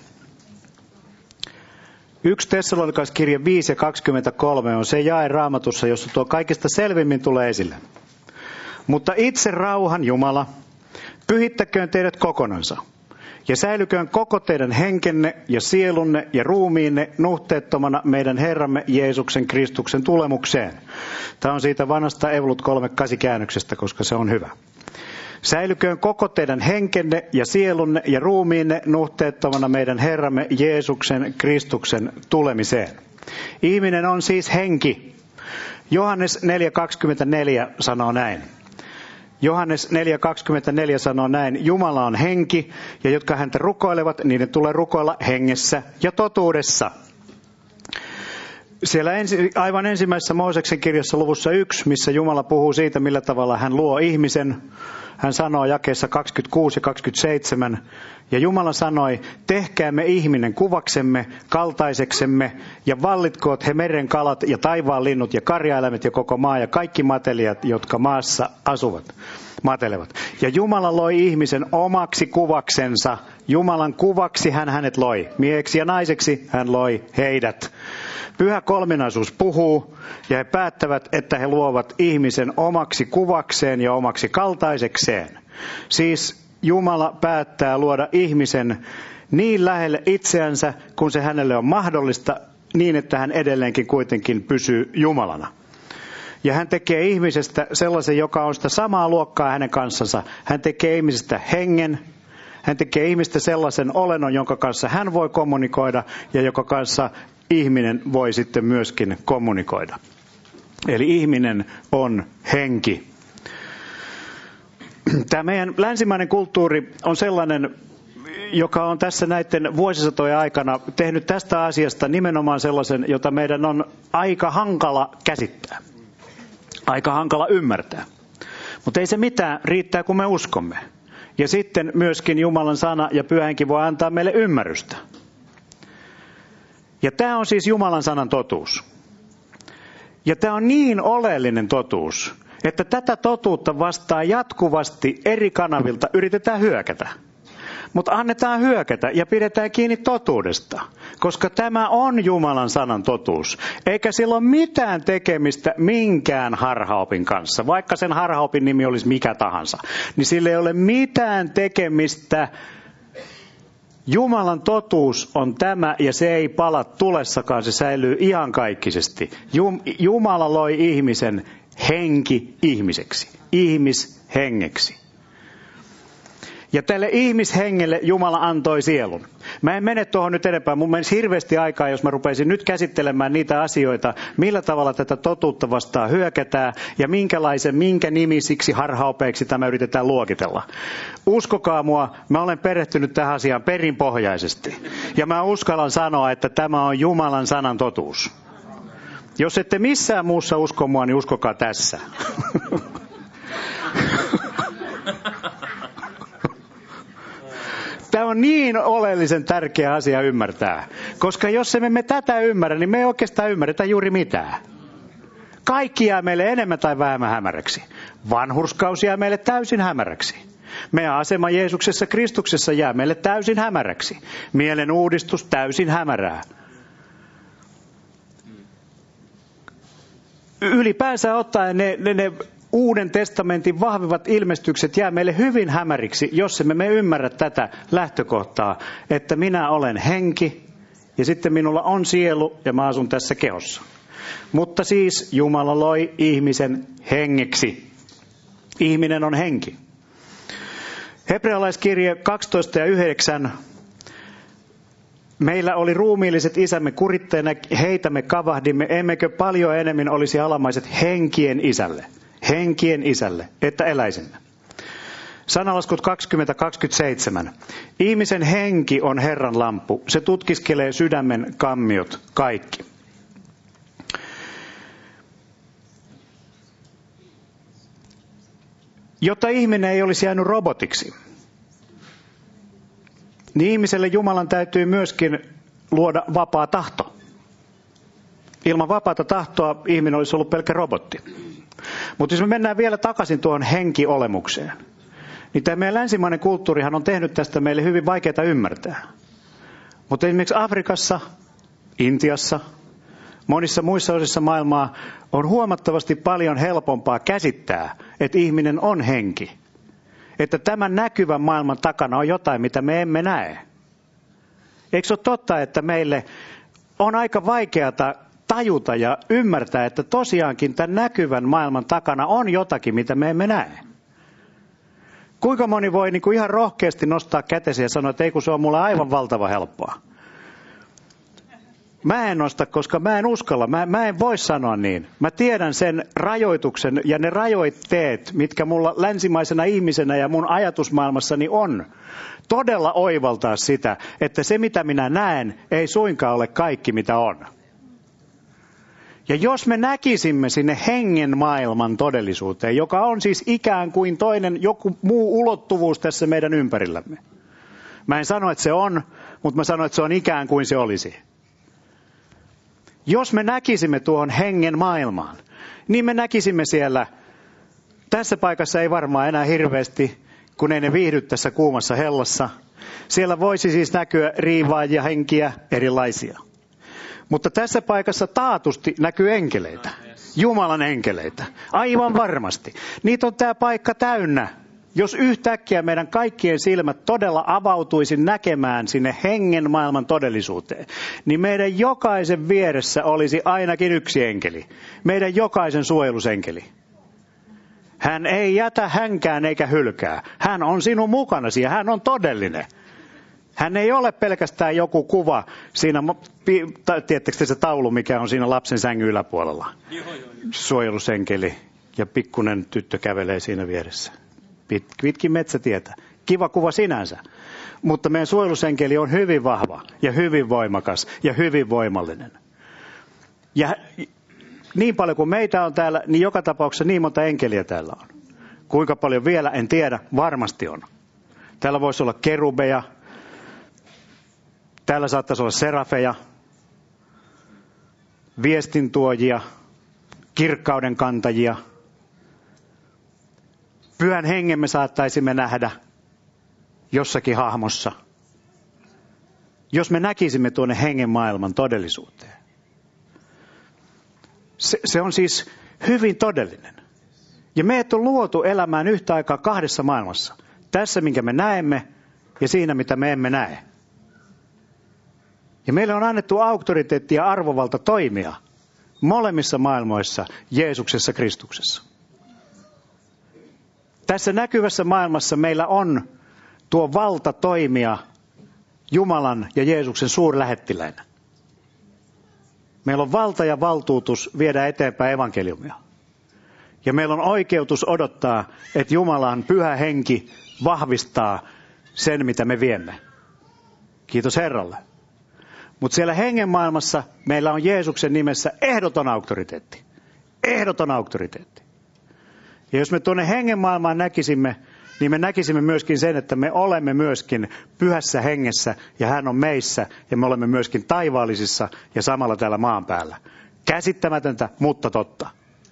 1 Tessalonikalaiskirje 5 ja 23 on se jae Raamatussa, jossa tuo kaikista selvimmin tulee esille. Mutta itse rauhan Jumala, pyhittäköön teidät kokonansa, ja säilyköön koko teidän henkenne ja sielunne ja ruumiinne nuhteettomana meidän Herramme Jeesuksen Kristuksen tulemukseen. Tämä on siitä vanhasta Evolut 3:8 käännöksestä, koska se on hyvä. Säilyköön koko teidän henkenne ja sielunne ja ruumiinne nuhteettomana meidän Herramme Jeesuksen Kristuksen tulemiseen. Ihminen on siis henki. Johannes 4:24 sanoo näin. Johannes 4:24 sanoo näin. Jumala on henki, ja jotka häntä rukoilevat, niiden tulee rukoilla hengessä ja totuudessa. Siellä aivan ensimmäisessä Mooseksen kirjassa luvussa 1, missä Jumala puhuu siitä, millä tavalla hän luo ihmisen. Hän sanoo jakeessa 26 ja 27, ja Jumala sanoi, tehkäämme ihminen kuvaksemme, kaltaiseksemme, ja vallitkoot he meren kalat ja taivaan linnut ja karjaeläimet ja koko maa ja kaikki matelijat, jotka maassa matelevat. Ja Jumala loi ihmisen omaksi kuvaksensa. Jumalan kuvaksi hän hänet loi. Mieheksi ja naiseksi hän loi heidät. Pyhä kolminaisuus puhuu, ja he päättävät, että he luovat ihmisen omaksi kuvakseen ja omaksi kaltaisekseen. Siis Jumala päättää luoda ihmisen niin lähelle itseänsä, kun se hänelle on mahdollista, niin että hän edelleenkin kuitenkin pysyy Jumalana. Ja hän tekee ihmisestä sellaisen, joka on sitä samaa luokkaa hänen kanssansa. Hän tekee ihmisestä hengen. Hän tekee ihmistä sellaisen olennon, jonka kanssa hän voi kommunikoida ja joka kanssa ihminen voi sitten myöskin kommunikoida. Eli ihminen on henki. Tämä meidän länsimainen kulttuuri on sellainen, joka on tässä näiden vuosisatojen aikana tehnyt tästä asiasta nimenomaan sellaisen, jota meidän on aika hankala käsittää. Aika hankala ymmärtää. Mutta ei se mitään, riittää kun me uskomme. Ja sitten myöskin Jumalan sana ja Pyhä Henki voi antaa meille ymmärrystä. Ja tämä on siis Jumalan sanan totuus. Ja tämä on niin oleellinen totuus, että tätä totuutta vastaan jatkuvasti eri kanavilta yritetään hyökätä. Mutta annetaan hyökätä ja pidetään kiinni totuudesta, koska tämä on Jumalan sanan totuus. Eikä sillä ole mitään tekemistä minkään harhaopin kanssa, vaikka sen harhaopin nimi olisi mikä tahansa. Niin sillä ei ole mitään tekemistä. Jumalan totuus on tämä ja se ei pala tulessakaan, se säilyy iankaikkisesti. Jumala loi ihmisen henki ihmiseksi, ihmishengeksi. Ja tälle ihmishengelle Jumala antoi sielun. Mä en mene tuohon nyt enempää. Mun menisi hirveästi aikaa, jos mä rupeisin nyt käsittelemään niitä asioita, millä tavalla tätä totuutta vastaan hyökätään ja minkä nimisiksi harhaopeiksi tämä yritetään luokitella. Uskokaa mua, mä olen perehtynyt tähän asiaan perinpohjaisesti. Ja mä uskallan sanoa, että tämä on Jumalan sanan totuus. Jos ette missään muussa usko mua, niin uskokaa tässä. Tämä on niin oleellisen tärkeä asia ymmärtää, koska jos emme me tätä ymmärrä, niin me ei oikeastaan ymmärretä juuri mitään. Kaikki jää meille enemmän tai vähemmän hämäräksi. Vanhurskaus jää meille täysin hämäräksi. Meidän asema Jeesuksessa Kristuksessa jää meille täysin hämäräksi. Mielen uudistus täysin hämärää. Ylipäänsä ottaen ne Uuden testamentin vahvivat ilmestykset jää meille hyvin hämäriksi, jos emme me ymmärrä tätä lähtökohtaa, että minä olen henki ja sitten minulla on sielu ja mä asun tässä kehossa. Mutta siis Jumala loi ihmisen hengeksi. Ihminen on henki. Hebrealaiskirje 12:9. Meillä oli ruumiilliset isämme kuritteena, heitä me kavahdimme, emmekö paljon enemmän olisi alamaiset henkien isälle, että eläisimme. Sanalaskut 20:27. Ihmisen henki on Herran lamppu, se tutkiskelee sydämen kammiot kaikki. Jotta ihminen ei olisi jäänyt robotiksi, niin ihmiselle Jumalan täytyy myöskin luoda vapaa tahto. Ilman vapaata tahtoa ihminen olisi ollut pelkkä robotti. Mutta jos me mennään vielä takaisin tuohon henkiolemukseen, niin tämä meidän länsimainen kulttuurihan on tehnyt tästä meille hyvin vaikeaa ymmärtää. Mutta esimerkiksi Afrikassa, Intiassa, monissa muissa osissa maailmaa on huomattavasti paljon helpompaa käsittää, että ihminen on henki. Että tämän näkyvän maailman takana on jotain, mitä me emme näe. Eikö se ole totta, että meille on aika vaikeata tajuta ja ymmärtää, että tosiaankin tämän näkyvän maailman takana on jotakin, mitä me emme näe. Kuinka moni voi niin kuin ihan rohkeasti nostaa kätensä ja sanoa, että ei kun se on mulle aivan valtava helppoa. Mä en nosta, koska mä en uskalla. Mä en voi sanoa niin. Mä tiedän sen rajoituksen ja ne rajoitteet, mitkä mulla länsimaisena ihmisenä ja mun ajatusmaailmassani on. Todella oivaltaa sitä, että se mitä minä näen ei suinkaan ole kaikki mitä on. Ja jos me näkisimme sinne hengen maailman todellisuuteen, joka on siis ikään kuin toinen joku muu ulottuvuus tässä meidän ympärillämme. Mä en sano, että se on, mutta mä sanon, että se on ikään kuin se olisi. Jos me näkisimme tuohon hengen maailmaan, niin me näkisimme siellä, tässä paikassa ei varmaan enää hirveästi, kun ei ne viihdy tässä kuumassa hellassa. Siellä voisi siis näkyä riivaajia henkiä erilaisia. Mutta tässä paikassa taatusti näkyy enkeleitä, Jumalan enkeleitä, aivan varmasti. Niitä on tämä paikka täynnä. Jos yhtäkkiä meidän kaikkien silmät todella avautuisi näkemään sinne hengen maailman todellisuuteen, niin meidän jokaisen vieressä olisi ainakin yksi enkeli. Meidän jokaisen suojelusenkeli. Hän ei jätä hänkään eikä hylkää. Hän on sinun mukanasi ja hän on todellinen. Hän ei ole pelkästään joku kuva siinä, tiedättekö se taulu, mikä on siinä lapsen sängyn yläpuolella? Suojelusenkeli ja pikkunen tyttö kävelee siinä vieressä. Pitkin metsätietä. Kiva kuva sinänsä. Mutta meidän suojelusenkeli on hyvin vahva ja hyvin voimakas ja hyvin voimallinen. Ja niin paljon kuin meitä on täällä, niin joka tapauksessa niin monta enkeliä täällä on. Kuinka paljon vielä, en tiedä, varmasti on. Täällä voisi olla kerubeja. Täällä saattaisi olla serafeja, viestintuojia, kirkkauden kantajia. Pyhän hengen me saattaisimme nähdä. jossakin hahmossa. Jos me näkisimme tuonne hengen maailman todellisuuteen. Se on siis hyvin todellinen. Ja meidät on luotu elämään yhtä aikaa kahdessa maailmassa. Tässä, minkä me näemme, ja siinä, mitä me emme näe. Ja meille on annettu auktoriteetti ja arvovalta toimia molemmissa maailmoissa Jeesuksessa Kristuksessa. Tässä näkyvässä maailmassa meillä on tuo valta toimia Jumalan ja Jeesuksen suurlähettiläinä. Meillä on valta ja valtuutus viedä eteenpäin evankeliumia. Ja meillä on oikeutus odottaa, että Jumalan pyhä henki vahvistaa sen, mitä me viemme. Kiitos Herralle. Mutta siellä hengen maailmassa meillä on Jeesuksen nimessä ehdoton auktoriteetti. Ehdoton auktoriteetti. Ja jos me tuonne hengen maailmaan näkisimme, niin me näkisimme myöskin sen, että me olemme myöskin pyhässä hengessä ja hän on meissä ja me olemme myöskin taivaallisissa ja samalla täällä maan päällä. Käsittämätöntä, mutta totta.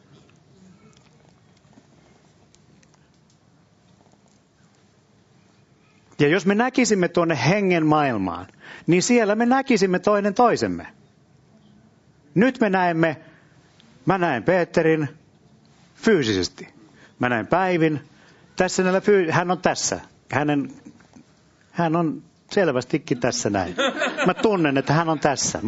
Ja jos me näkisimme tuonne hengen maailmaan, niin siellä me näkisimme toinen toisemme. Nyt mä näen Peterin fyysisesti. Mä näen Päivin. Hän on tässä. Hän on selvästikin tässä näin. Mä tunnen, että hän on tässä.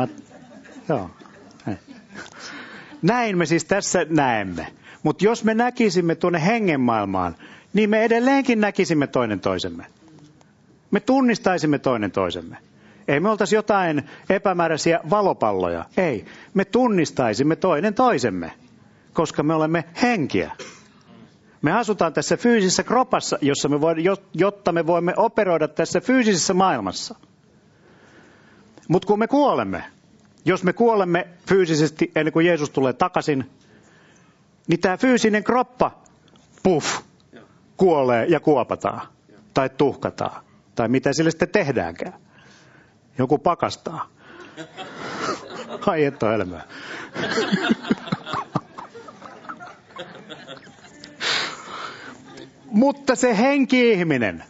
Näin me siis tässä näemme. Mutta jos me näkisimme tuonne hengen maailmaan, niin me edelleenkin näkisimme toinen toisemme. Me tunnistaisimme toinen toisemme. Ei me oltaisi jotain epämääräisiä valopalloja. Ei, me tunnistaisimme toinen toisemme, koska me olemme henkiä. Me asutaan tässä fyysisessä kropassa, jotta me voimme operoida tässä fyysisessä maailmassa. Mutta kun me kuolemme, jos me kuolemme fyysisesti ennen kuin Jeesus tulee takaisin, niin tämä fyysinen kroppa, kuolee ja kuopataan tai tuhkataan. Tai mitä sille sitten tehdäänkään. Joku pakastaa. Ai et ole elämää. Mutta se henki-ihminen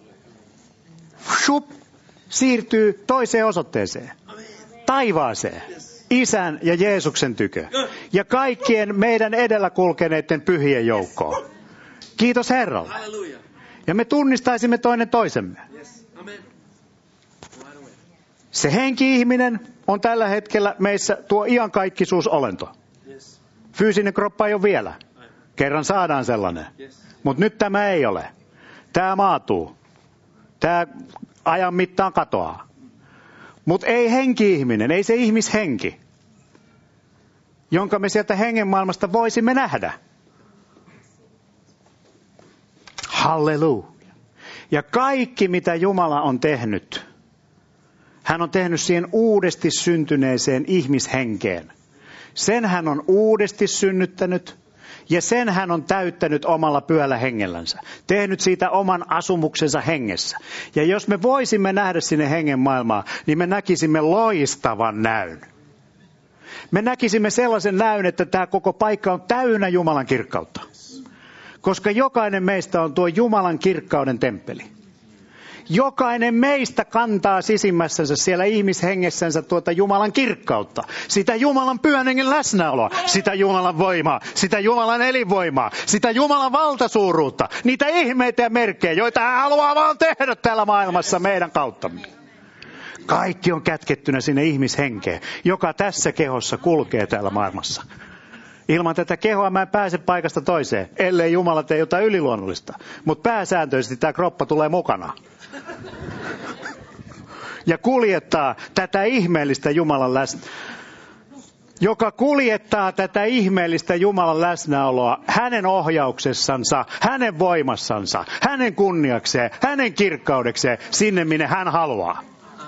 siirtyy toiseen osoitteeseen. Taivaaseen. Isän ja Jeesuksen tykö. Ja kaikkien meidän edellä kulkeneiden pyhien joukkoon. Kiitos Herralle. Ja me tunnistaisimme toinen toisemme. Se henki-ihminen on tällä hetkellä meissä tuo iankaikkisuusolento. Fyysinen kroppa ei ole vielä. Kerran saadaan sellainen. Mutta nyt tämä ei ole. Tämä maatuu. Tämä ajan mittaan katoaa. Mutta ei henki-ihminen, ei se ihmishenki, jonka me sieltä hengen maailmasta voisimme nähdä. Halleluja. Ja kaikki, mitä Jumala on tehnyt, hän on tehnyt siihen uudesti syntyneeseen ihmishenkeen. Sen hän on uudesti synnyttänyt ja sen hän on täyttänyt omalla pyhällä hengellänsä. Tehnyt siitä oman asumuksensa hengessä. Ja jos me voisimme nähdä sinne hengen maailmaa, niin me näkisimme loistavan näyn. Me näkisimme sellaisen näyn, että tämä koko paikka on täynnä Jumalan kirkkautta. Koska jokainen meistä on tuo Jumalan kirkkauden temppeli. Jokainen meistä kantaa sisimmässänsä siellä ihmishengessänsä tuota Jumalan kirkkautta. Sitä Jumalan pyhän hengen läsnäoloa, sitä Jumalan voimaa, sitä Jumalan elinvoimaa, sitä Jumalan valtasuuruutta. Niitä ihmeitä ja merkkejä, joita hän haluaa vaan tehdä täällä maailmassa meidän kauttamme. Kaikki on kätkettynä sinne ihmishenkeen, joka tässä kehossa kulkee täällä maailmassa. Ilman tätä kehoa mä en pääse paikasta toiseen, ellei Jumala tee jotain yliluonnollista. Mutta pääsääntöisesti tämä kroppa tulee mukana. Ja kuljettaa tätä ihmeellistä Jumalan joka kuljettaa tätä ihmeellistä Jumalan läsnäoloa hänen ohjauksessansa, hänen voimassansa, hänen kunniakseen, hänen kirkkaudekseen, sinne minne hän haluaa.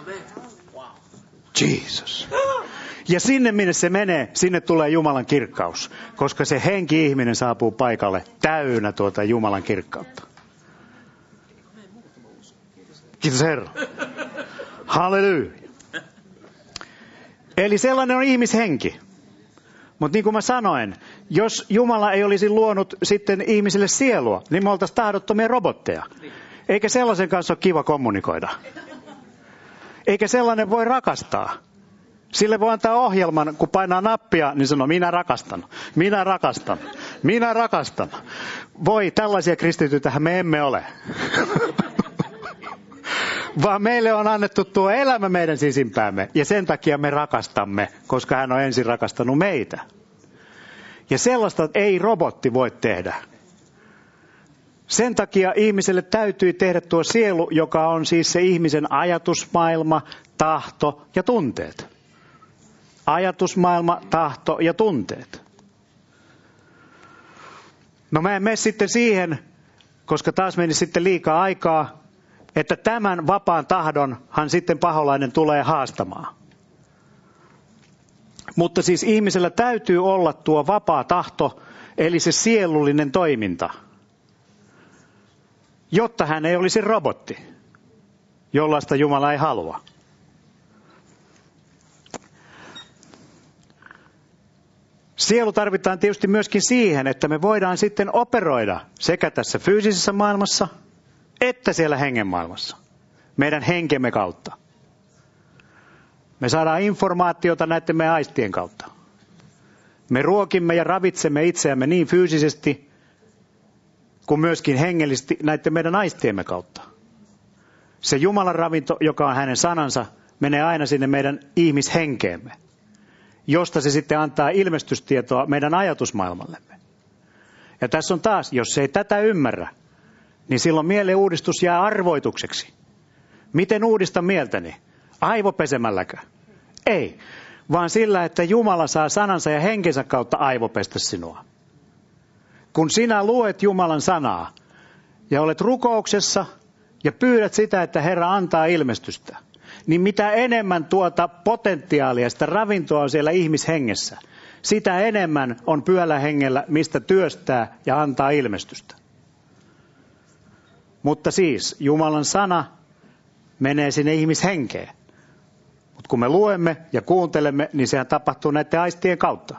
Jeesus. Ja sinne minne se menee, sinne tulee Jumalan kirkkaus, koska se henki-ihminen saapuu paikalle täynnä tuota Jumalan kirkkautta. Kiitos Herra. Halleluja. Eli sellainen on ihmishenki. Mutta niin kuin mä sanoin, jos Jumala ei olisi luonut sitten ihmisille sielua, niin me oltaisiin tahdottomia robotteja. Eikä sellaisen kanssa ole kiva kommunikoida. Eikä sellainen voi rakastaa. Sille voi antaa ohjelman, kun painaa nappia, niin sanoo, minä rakastan, minä rakastan, minä rakastan. Voi, tällaisia kristityitähän me emme ole. Vaan meille on annettu tuo elämä meidän sisimpäämme. Ja sen takia me rakastamme, koska hän on ensin rakastanut meitä. Ja sellaista ei robotti voi tehdä. Sen takia ihmiselle täytyy tehdä tuo sielu, joka on siis se ihmisen ajatusmaailma, tahto ja tunteet. Ajatusmaailma, tahto ja tunteet. No mä en mene sitten siihen, koska taas meni sitten liikaa aikaa, että tämän vapaan tahdonhan sitten paholainen tulee haastamaan. Mutta siis ihmisellä täytyy olla tuo vapaa tahto, eli se sielullinen toiminta, jotta hän ei olisi robotti, jollaista Jumala ei halua. Sielu tarvitaan tietysti myöskin siihen, että me voidaan sitten operoida sekä tässä fyysisessä maailmassa, että siellä hengen maailmassa, meidän henkemme kautta. Me saadaan informaatiota näiden meidän aistien kautta. Me ruokimme ja ravitsemme itseämme niin fyysisesti kuin myöskin hengellisesti näiden meidän aistiemme kautta. Se Jumalan ravinto, joka on hänen sanansa, menee aina sinne meidän ihmishenkeemme, josta se sitten antaa ilmestystietoa meidän ajatusmaailmallemme. Ja tässä on taas, jos ei tätä ymmärrä, niin silloin mielen uudistus jää arvoitukseksi. Miten uudistan mieltäni? Aivopesemälläkö? Ei, vaan sillä, että Jumala saa sanansa ja henkensä kautta aivopestä sinua. Kun sinä luet Jumalan sanaa ja olet rukouksessa ja pyydät sitä, että Herra antaa ilmestystä, niin mitä enemmän tuota potentiaalia, sitä ravintoa on siellä ihmishengessä, sitä enemmän on Pyhällä Hengellä, mistä työstää ja antaa ilmestystä. Mutta siis Jumalan sana menee sinne ihmishenkeen. Mutta kun me luemme ja kuuntelemme, niin sehän tapahtuu näiden aistien kautta.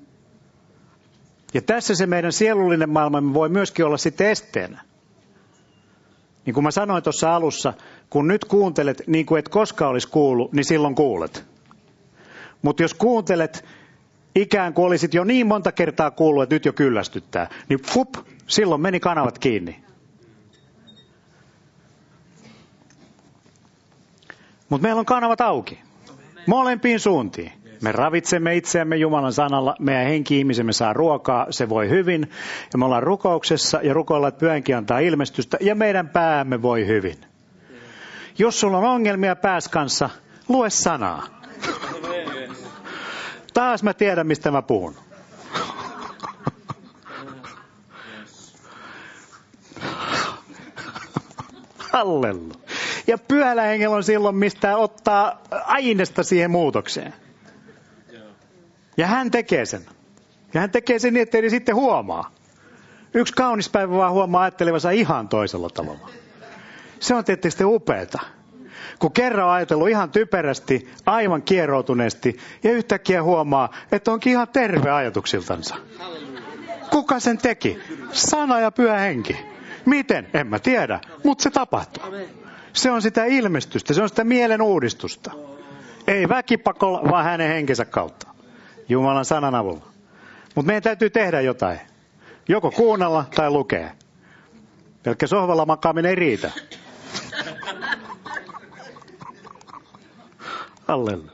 Ja tässä se meidän sielullinen maailmamme voi myöskin olla sitten esteenä. Niin kuin mä sanoin tuossa alussa, kun nyt kuuntelet niin kuin et koskaan olisi kuullut, niin silloin kuulet. Mutta jos kuuntelet ikään kuin olisit jo niin monta kertaa kuullut, että nyt jo kyllästyttää, niin silloin meni kanavat kiinni. Mutta meillä on kanavat auki. Molempiin suuntiin. Me ravitsemme itseämme Jumalan sanalla, meidän henki-ihmisemme saa ruokaa, se voi hyvin. Ja me ollaan rukouksessa ja rukoillaan, että Pyhänkin antaa ilmestystä ja meidän päämme voi hyvin. Jos sulla on ongelmia pääs kanssa, lue sanaa. Taas mä tiedän, mistä mä puhun. Halleluja. Ja Pyhällä Hengellä on silloin, mistä ottaa aineesta siihen muutokseen. Ja hän tekee sen. Ja hän tekee sen niin, ettei sitten huomaa. Yksi kaunis päivä vaan huomaa ajattelevansa ihan toisella tavalla. Se on tietysti upeata. Kun kerran on ajatellut ihan typerästi, aivan kieroutuneesti, ja yhtäkkiä huomaa, että onkin ihan terve ajatuksiltansa. Kuka sen teki? Sana ja Pyhä Henki. Miten? En mä tiedä, mutta se tapahtuu. Se on sitä ilmestystä, se on sitä mielen uudistusta. Ei väkipakolla, vaan hänen henkensä kautta. Jumalan sanan avulla. Mutta meidän täytyy tehdä jotain. Joko kuunnella tai lukea. Pelkkä sohvalla makaaminen ei riitä. Halleluja.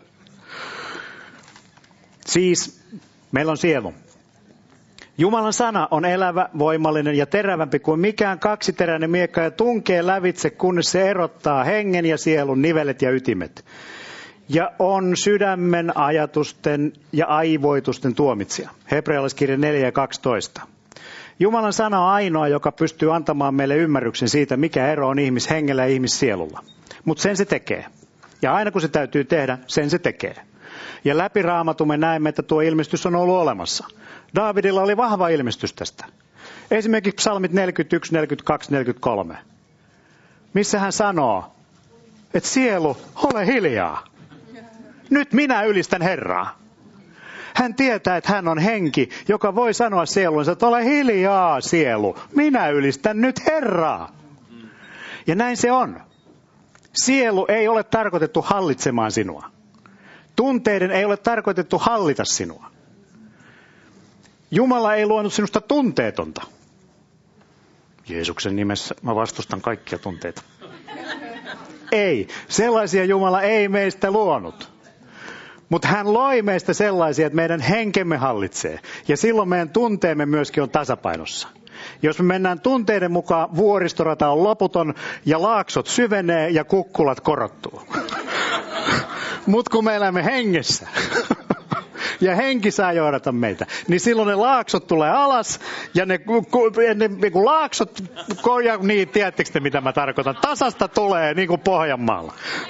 Siis meillä on sielu. Jumalan sana on elävä, voimallinen ja terävämpi kuin mikään kaksiteräinen miekka ja tunkee lävitse, kunnes se erottaa hengen ja sielun nivelet ja ytimet. Ja on sydämen, ajatusten ja aivoitusten tuomitsija. Hebrealaiskirja 4:12. Jumalan sana on ainoa, joka pystyy antamaan meille ymmärryksen siitä, mikä ero on ihmishengellä ja ihmissielulla. Mutta sen se tekee. Ja aina kun se täytyy tehdä, sen se tekee. Ja läpi Raamatun me näemme, että tuo ilmestys on ollut olemassa. Daavidilla oli vahva ilmestys tästä. Esimerkiksi psalmit 41, 42, 43. Missä hän sanoo, että sielu, ole hiljaa. Nyt minä ylistän Herraa. Hän tietää, että hän on henki, joka voi sanoa sieluunsa, että ole hiljaa sielu. Minä ylistän nyt Herraa. Ja näin se on. Sielu ei ole tarkoitettu hallitsemaan sinua. Tunteiden ei ole tarkoitettu hallita sinua. Jumala ei luonut sinusta tunteetonta. Jeesuksen nimessä mä vastustan kaikkia tunteita. Ei, sellaisia Jumala ei meistä luonut. Mutta hän loi meistä sellaisia, että meidän henkemme hallitsee. Ja silloin meidän tunteemme myöskin on tasapainossa. Jos me mennään tunteiden mukaan, vuoristorata on loputon ja laaksot syvenee ja kukkulat korottuu. Mutta kun me elämme hengessä ja henki saa johdata meitä, niin silloin ne laaksot tulee alas ja ne kun laaksot, niin tiedättekö te mitä mä tarkoitan, tasasta tulee niin kuin Pohjanmaalla.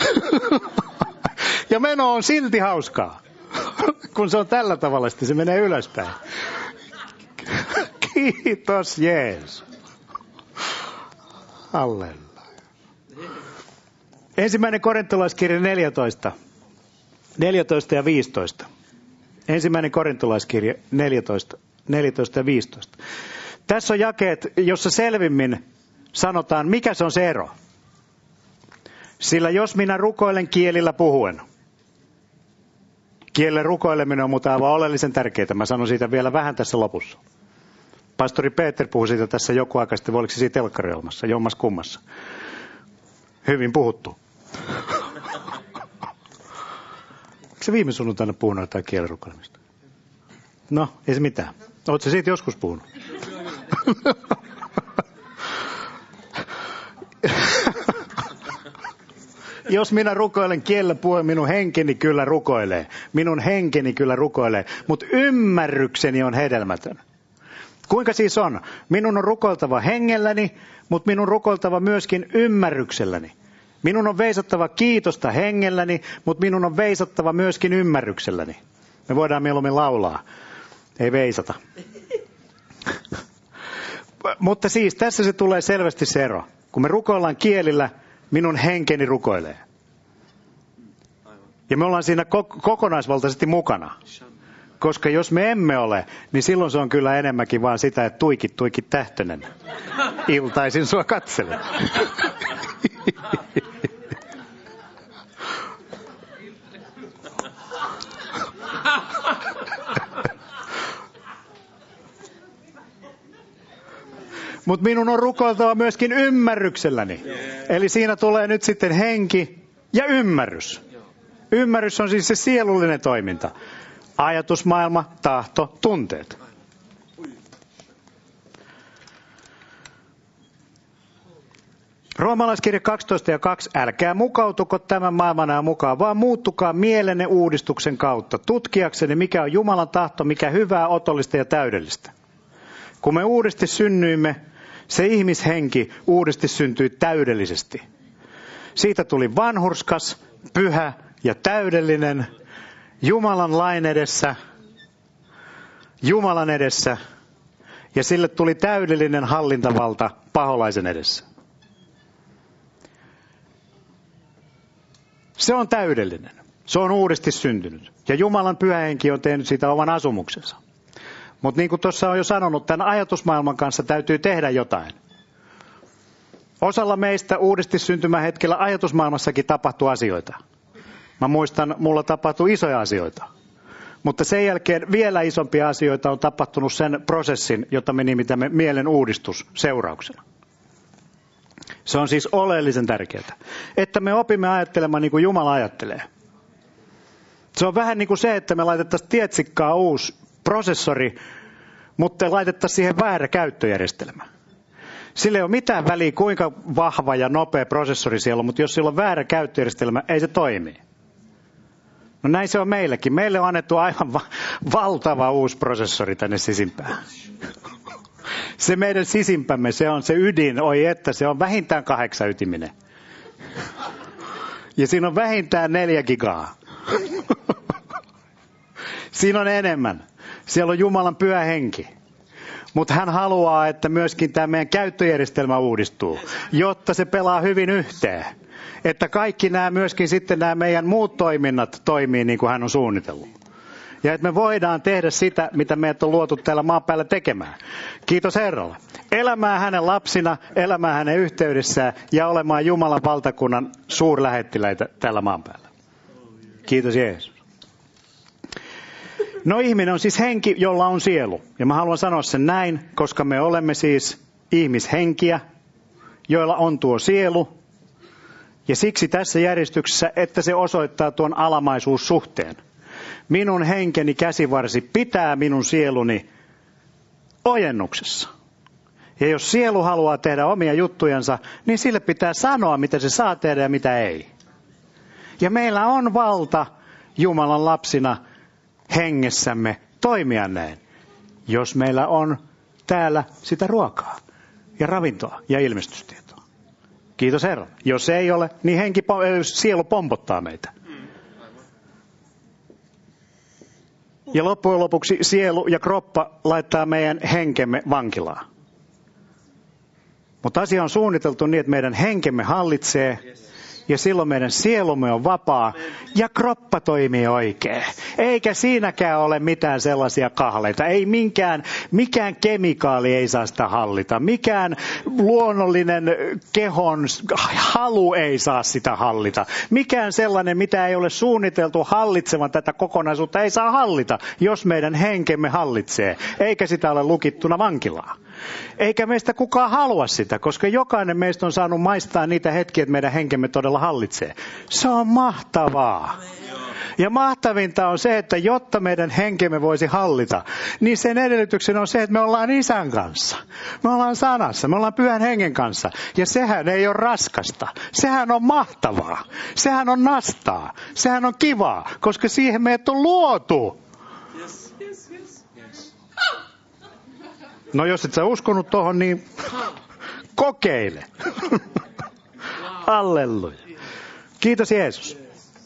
Ja meno on silti hauskaa, kun se on tällä tavalla, se menee ylöspäin. Kiitos Jeesus. Halleluja. 1. Korintolaiskirja 14 ja 15. 1. Korintolaiskirja 14 ja 15. Tässä on jakeet, jossa selvimmin sanotaan, mikä se on se ero. Sillä jos minä rukoilen kielillä puhuen, kielellä rukoileminen on muuten aivan oleellisen tärkeää. Mä sanon siitä vielä vähän tässä lopussa. Pastori Peter puhui siitä tässä joku aika sitten, oliko se siitä telkkariohjelmassa, jommas kummassa. Hyvin puhuttu. Eikö se viime sunnuntaina puhunut jotain kielen rukoilemista? No, ei se mitään. Oletko siitä joskus puhunut? Jos minä rukoilen kielellä puhuen, minun henkeni kyllä rukoilee. Minun henkeni kyllä rukoilee, mutta ymmärrykseni on hedelmätön. Kuinka siis on? Minun on rukoiltava hengelläni, mutta minun on rukoiltava myöskin ymmärrykselläni. Minun on veisottava kiitosta hengelläni, mutta minun on veisottava myöskin ymmärrykselläni. Me voidaan mieluummin laulaa, ei veisata. Mutta siis tässä se tulee selvästi se ero. Kun me rukoillaan kielillä, minun henkeni rukoilee. Ja me ollaan siinä kokonaisvaltaisesti mukana. Koska jos me emme ole, niin silloin se on kyllä enemmänkin vaan sitä, että tuikit tähtönen. Iltaisin sua katselen. Mutta minun on rukoiltava myöskin ymmärrykselläni. Eli siinä tulee nyt sitten henki ja ymmärrys. Ymmärrys on siis se sielullinen toiminta. Ajatusmaailma, tahto, tunteet. Roomalaiskirja 12 ja 2. Älkää mukautuko tämän maailman mukaan, vaan muuttukaa mielenne uudistuksen kautta. Tutkiakseni, mikä on Jumalan tahto, mikä hyvää, otollista ja täydellistä. Kun me uudesti synnyimme, se ihmishenki uudesti syntyi täydellisesti. Siitä tuli vanhurskas, pyhä ja täydellinen Jumalan lain edessä, Jumalan edessä, ja sille tuli täydellinen hallintavalta paholaisen edessä. Se on täydellinen. Se on uudesti syntynyt. Ja Jumalan pyhä henki on tehnyt siitä oman asumuksensa. Mutta niin kuin tuossa on jo sanonut, tämän ajatusmaailman kanssa täytyy tehdä jotain. Osalla meistä uudesti syntymähetkellä ajatusmaailmassakin tapahtui asioita. Mä muistan, mulla tapahtui isoja asioita. Mutta sen jälkeen vielä isompia asioita on tapahtunut sen prosessin, jota me nimitämme mielen uudistus seurauksena. Se on siis oleellisen tärkeää, että me opimme ajattelemaan niin kuin Jumala ajattelee. Se on vähän niin kuin se, että me laitettaisiin tietsikkaan uusi prosessori, mutta laitettaisiin siihen väärä käyttöjärjestelmä. Sillä ei ole mitään väliä, kuinka vahva ja nopea prosessori siellä on, mutta jos sillä on väärä käyttöjärjestelmä, ei se toimi. No näin se on meilläkin. Meille on annettu aivan valtava uusi prosessori tänne sisimpään. Se meidän sisimpämme, se on se ydin, oi että se on vähintään 8-ytiminen. Ja siinä on vähintään 4 gigaa. Siinä on enemmän. Siellä on Jumalan pyhä henki. Mutta hän haluaa, että myöskin tämä meidän käyttöjärjestelmä uudistuu, jotta se pelaa hyvin yhteen. Että kaikki nämä myöskin sitten nämä meidän muut toiminnat toimii niin kuin hän on suunnitellut. Ja että me voidaan tehdä sitä, mitä meidät on luotu täällä maan päällä tekemään. Kiitos Herralle. Elämään hänen lapsina, elämään hänen yhteydessään ja olemaan Jumalan valtakunnan suurlähettiläitä tällä maan päällä. Kiitos Jeesus. No ihminen on siis henki, jolla on sielu. Ja mä haluan sanoa sen näin, koska me olemme siis ihmishenkiä, joilla on tuo sielu. Ja siksi tässä järjestyksessä, että se osoittaa tuon alamaisuussuhteen. Minun henkeni käsivarsi pitää minun sieluni ojennuksessa. Ja jos sielu haluaa tehdä omia juttujansa, niin sille pitää sanoa, mitä se saa tehdä ja mitä ei. Ja meillä on valta Jumalan lapsina hengessämme toimia näin, jos meillä on täällä sitä ruokaa ja ravintoa ja ilmestystietoa. Kiitos Herra. Jos ei ole, niin sielu pompottaa meitä. Ja loppujen lopuksi sielu ja kroppa laittaa meidän henkemme vankilaan. Mutta asia on suunniteltu niin, että meidän henkemme hallitsee ja silloin meidän sielumme on vapaa ja kroppa toimii oikein. Eikä siinäkään ole mitään sellaisia kahleita. Ei mikään kemikaali ei saa sitä hallita. Mikään luonnollinen kehon halu ei saa sitä hallita. Mikään sellainen, mitä ei ole suunniteltu hallitsevan tätä kokonaisuutta, ei saa hallita, jos meidän henkemme hallitsee. Eikä sitä ole lukittuna vankilaan. Eikä meistä kukaan halua sitä, koska jokainen meistä on saanut maistaa niitä hetkiä, että meidän henkemme todella hallitsee. Se on mahtavaa. Ja mahtavinta on se, että jotta meidän henkemme voisi hallita, niin sen edellytyksenä on se, että me ollaan Isän kanssa. Me ollaan sanassa, me ollaan Pyhän Hengen kanssa. Ja sehän ei ole raskasta. Sehän on mahtavaa. Sehän on nastaa. Sehän on kivaa, koska siihen meidät on luotu. No jos et sä uskonut tohon, niin kokeile. Halleluja. Kiitos Jeesus.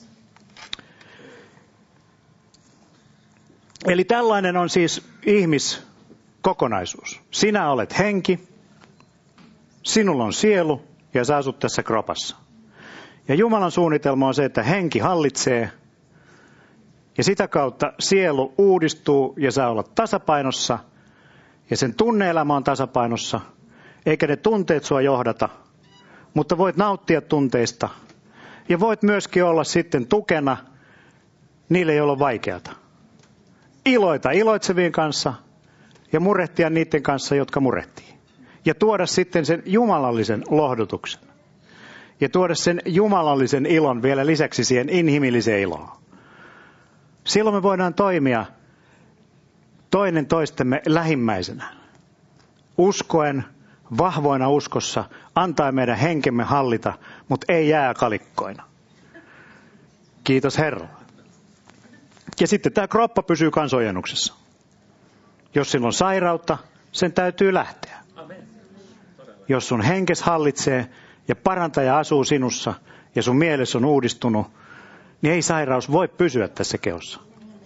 Eli tällainen on siis ihmiskokonaisuus. Sinä olet henki, sinulla on sielu ja sä asut tässä kropassa. Ja Jumalan suunnitelma on se, että henki hallitsee ja sitä kautta sielu uudistuu ja saa olla tasapainossa. Ja sen tunne-elämä on tasapainossa, eikä ne tunteet sua johdata, mutta voit nauttia tunteista. Ja voit myöskin olla sitten tukena niille, joilla on vaikeata. Iloita iloitsevien kanssa ja murehtia niiden kanssa, jotka murehtii. Ja tuoda sitten sen jumalallisen lohdutuksen. Ja tuoda sen jumalallisen ilon vielä lisäksi siihen inhimilliseen iloon. Silloin me voidaan toimia toinen toistemme lähimmäisenä. Uskoen, vahvoina uskossa, antaa meidän henkemme hallita, mutta ei jääkalikkoina. Kiitos Herralle. Ja sitten tämä kroppa pysyy kansojennuksessa. Jos sillä on sairautta, sen täytyy lähteä. Jos sun henkes hallitsee ja parantaja asuu sinussa ja sun mielessä on uudistunut, niin ei sairaus voi pysyä tässä kehossa.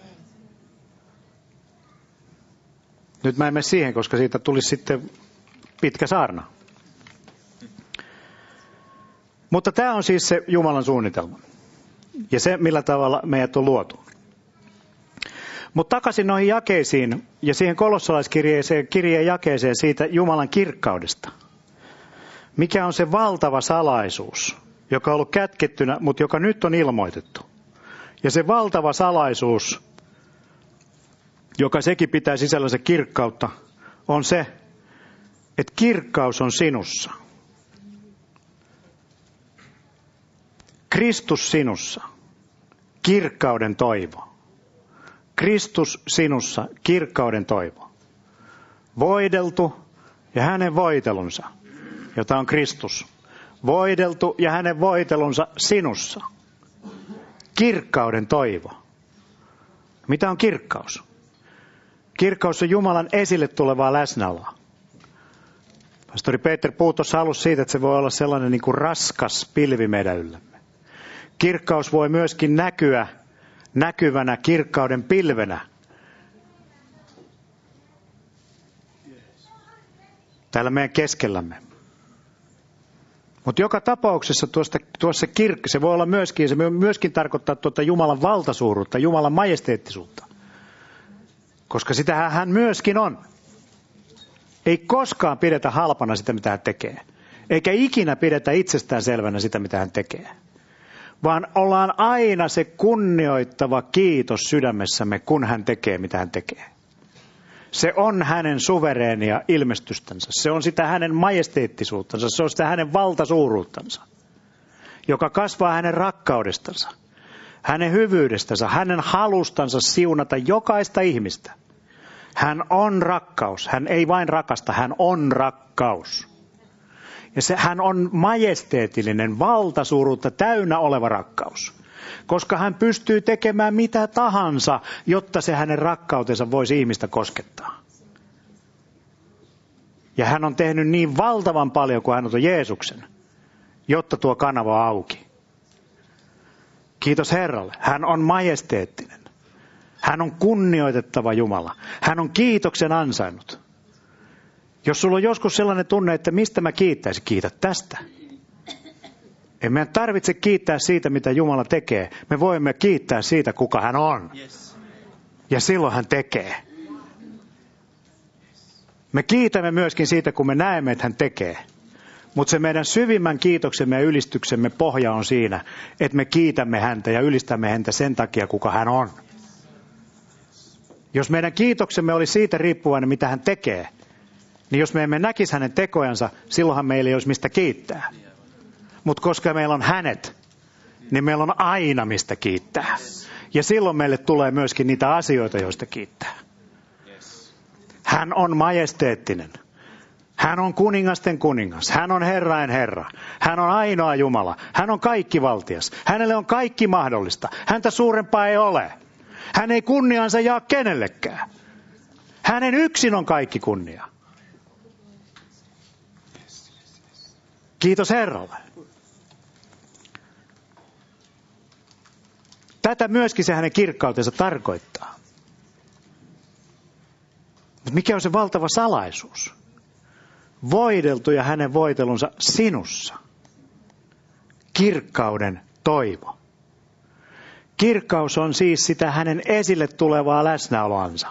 Nyt mä en mene siihen, koska siitä tulisi sitten pitkä saarna. Mutta tämä on siis se Jumalan suunnitelma. Ja se, millä tavalla meidät on luotu. Mutta takaisin noihin jakeisiin ja siihen kolossalaiskirjeen jakeeseen siitä Jumalan kirkkaudesta. Mikä on se valtava salaisuus, joka on ollut kätkettynä, mutta joka nyt on ilmoitettu. Ja se valtava salaisuus, joka sekin pitää sisällänsä kirkkautta, on se, että kirkkaus on sinussa. Kristus sinussa, kirkkauden toivo. Kristus sinussa, kirkkauden toivo. Voideltu ja hänen voitelunsa, jota on Kristus. Voideltu ja hänen voitelunsa sinussa. Kirkkauden toivo. Mitä on kirkkaus? Kirkkaus on Jumalan esille tulevaa läsnäoloa. Pastori Peter puhui tuossa alussa siitä, että se voi olla sellainen niin kuin raskas pilvi meidän yllämme. Kirkkaus voi myöskin näkyä näkyvänä kirkkauden pilvenä. Täällä meidän keskellämme. Mutta joka tapauksessa tuossa se voi olla myöskin, se myöskin tarkoittaa tuota Jumalan valtasuuruutta, Jumalan majesteettisuutta. Koska sitähän hän myöskin on. Ei koskaan pidetä halpana sitä, mitä hän tekee. Eikä ikinä pidetä itsestään selvänä sitä, mitä hän tekee. Vaan ollaan aina se kunnioittava kiitos sydämessämme, kun hän tekee, mitä hän tekee. Se on hänen suvereenia ilmestystänsä. Se on sitä hänen majesteettisuuttansa. Se on sitä hänen valtasuuruuttansa, joka kasvaa hänen rakkaudestansa, hänen hyvyydestänsä, hänen halustansa siunata jokaista ihmistä. Hän on rakkaus. Hän ei vain rakasta, hän on rakkaus. Ja hän on majesteetillinen, valtasuuruutta täynnä oleva rakkaus. Koska hän pystyy tekemään mitä tahansa, jotta se hänen rakkautensa voisi ihmistä koskettaa. Ja hän on tehnyt niin valtavan paljon, kuin hän on Jeesuksen, jotta tuo kanava on auki. Kiitos Herralle. Hän on majesteettinen. Hän on kunnioitettava Jumala. Hän on kiitoksen ansainnut. Jos sulla on joskus sellainen tunne, että mistä mä kiittäisin, kiitä tästä. Ei meidän tarvitse kiittää siitä, mitä Jumala tekee. Me voimme kiittää siitä, kuka hän on. Ja silloin hän tekee. Me kiitämme myöskin siitä, kun me näemme, että hän tekee. Mutta se meidän syvimmän kiitoksemme ja ylistyksemme pohja on siinä, että me kiitämme häntä ja ylistämme häntä sen takia, kuka hän on. Jos meidän kiitoksemme oli siitä riippuvainen, mitä hän tekee, niin jos me emme näkisi hänen tekojansa, silloinhan meillä ei olisi mistä kiittää. Mutta koska meillä on hänet, niin meillä on aina mistä kiittää. Ja silloin meille tulee myöskin niitä asioita, joista kiittää. Hän on majesteettinen. Hän on kuningasten kuningas. Hän on Herrain Herra. Hän on ainoa Jumala. Hän on kaikkivaltias. Hänelle on kaikki mahdollista. Häntä suurempaa ei ole. Hän ei kunniansa jaa kenellekään. Hänen yksin on kaikki kunnia. Kiitos Herralle. Tätä myöskin se hänen kirkkautensa tarkoittaa. Mutta mikä on se valtava salaisuus? Voideltu ja hänen voitelunsa sinussa. Kirkkauden toivo. Kirkkaus on siis sitä hänen esille tulevaa läsnäoloansa.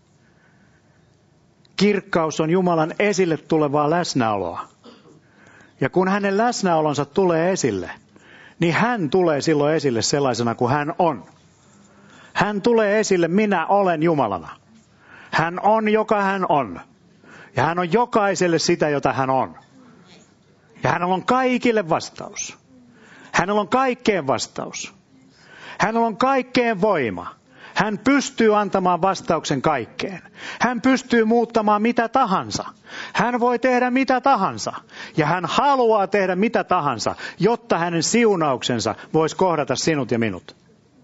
Kirkkaus on Jumalan esille tulevaa läsnäoloa. Ja kun hänen läsnäolonsa tulee esille, niin hän tulee silloin esille sellaisena kuin hän on. Hän tulee esille, minä olen Jumalana. Hän on, joka hän on. Ja hän on jokaiselle sitä, jota hän on. Ja hänellä on kaikille vastaus. Hänellä on kaikkeen vastaus. Hänellä on kaikkeen voima. Hän pystyy antamaan vastauksen kaikkeen. Hän pystyy muuttamaan mitä tahansa. Hän voi tehdä mitä tahansa. Ja hän haluaa tehdä mitä tahansa, jotta hänen siunauksensa voisi kohdata sinut ja minut.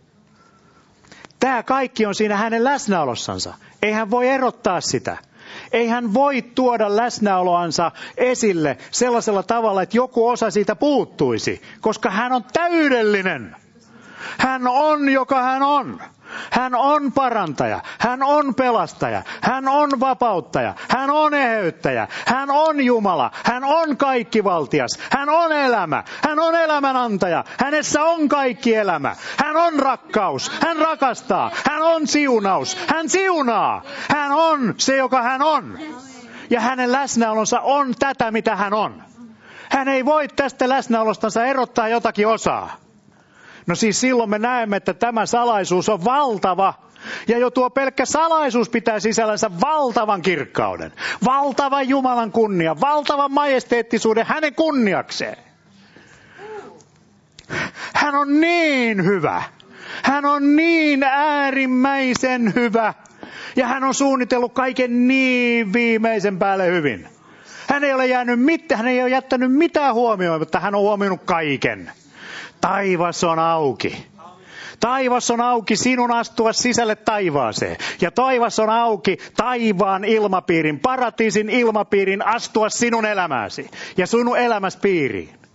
Tämä kaikki on siinä hänen läsnäolossansa. Ei hän voi erottaa sitä. Ei hän voi tuoda läsnäoloansa esille sellaisella tavalla, että joku osa siitä puuttuisi, koska hän on täydellinen. Hän on, joka hän on. Hän on parantaja, hän on pelastaja, hän on vapauttaja, hän on eheyttäjä, hän on Jumala, hän on kaikkivaltias, hän on elämä, hän on elämänantaja, hänessä on kaikki elämä, hän on rakkaus, hän rakastaa, hän on siunaus, hän siunaa, hän on se, joka hän on. Ja hänen läsnäolonsa on tätä, mitä hän on. Hän ei voi tästä läsnäolostansa erottaa jotakin osaa. No siis silloin me näemme, että tämä salaisuus on valtava. Ja jo tuo pelkkä salaisuus pitää sisällänsä valtavan kirkkauden. Valtavan Jumalan kunnia, valtavan majesteettisuuden hänen kunniakseen. Hän on niin hyvä. Hän on niin äärimmäisen hyvä. Ja hän on suunnitellut kaiken niin viimeisen päälle hyvin. Hän ei ole jättänyt mitään huomioon, mutta hän on huomioinut kaiken. Taivas on auki. Taivas on auki sinun astua sisälle taivaaseen. Ja taivas on auki taivaan ilmapiirin, paratiisin ilmapiirin astua sinun elämääsi ja sinun elämäsi piiriin.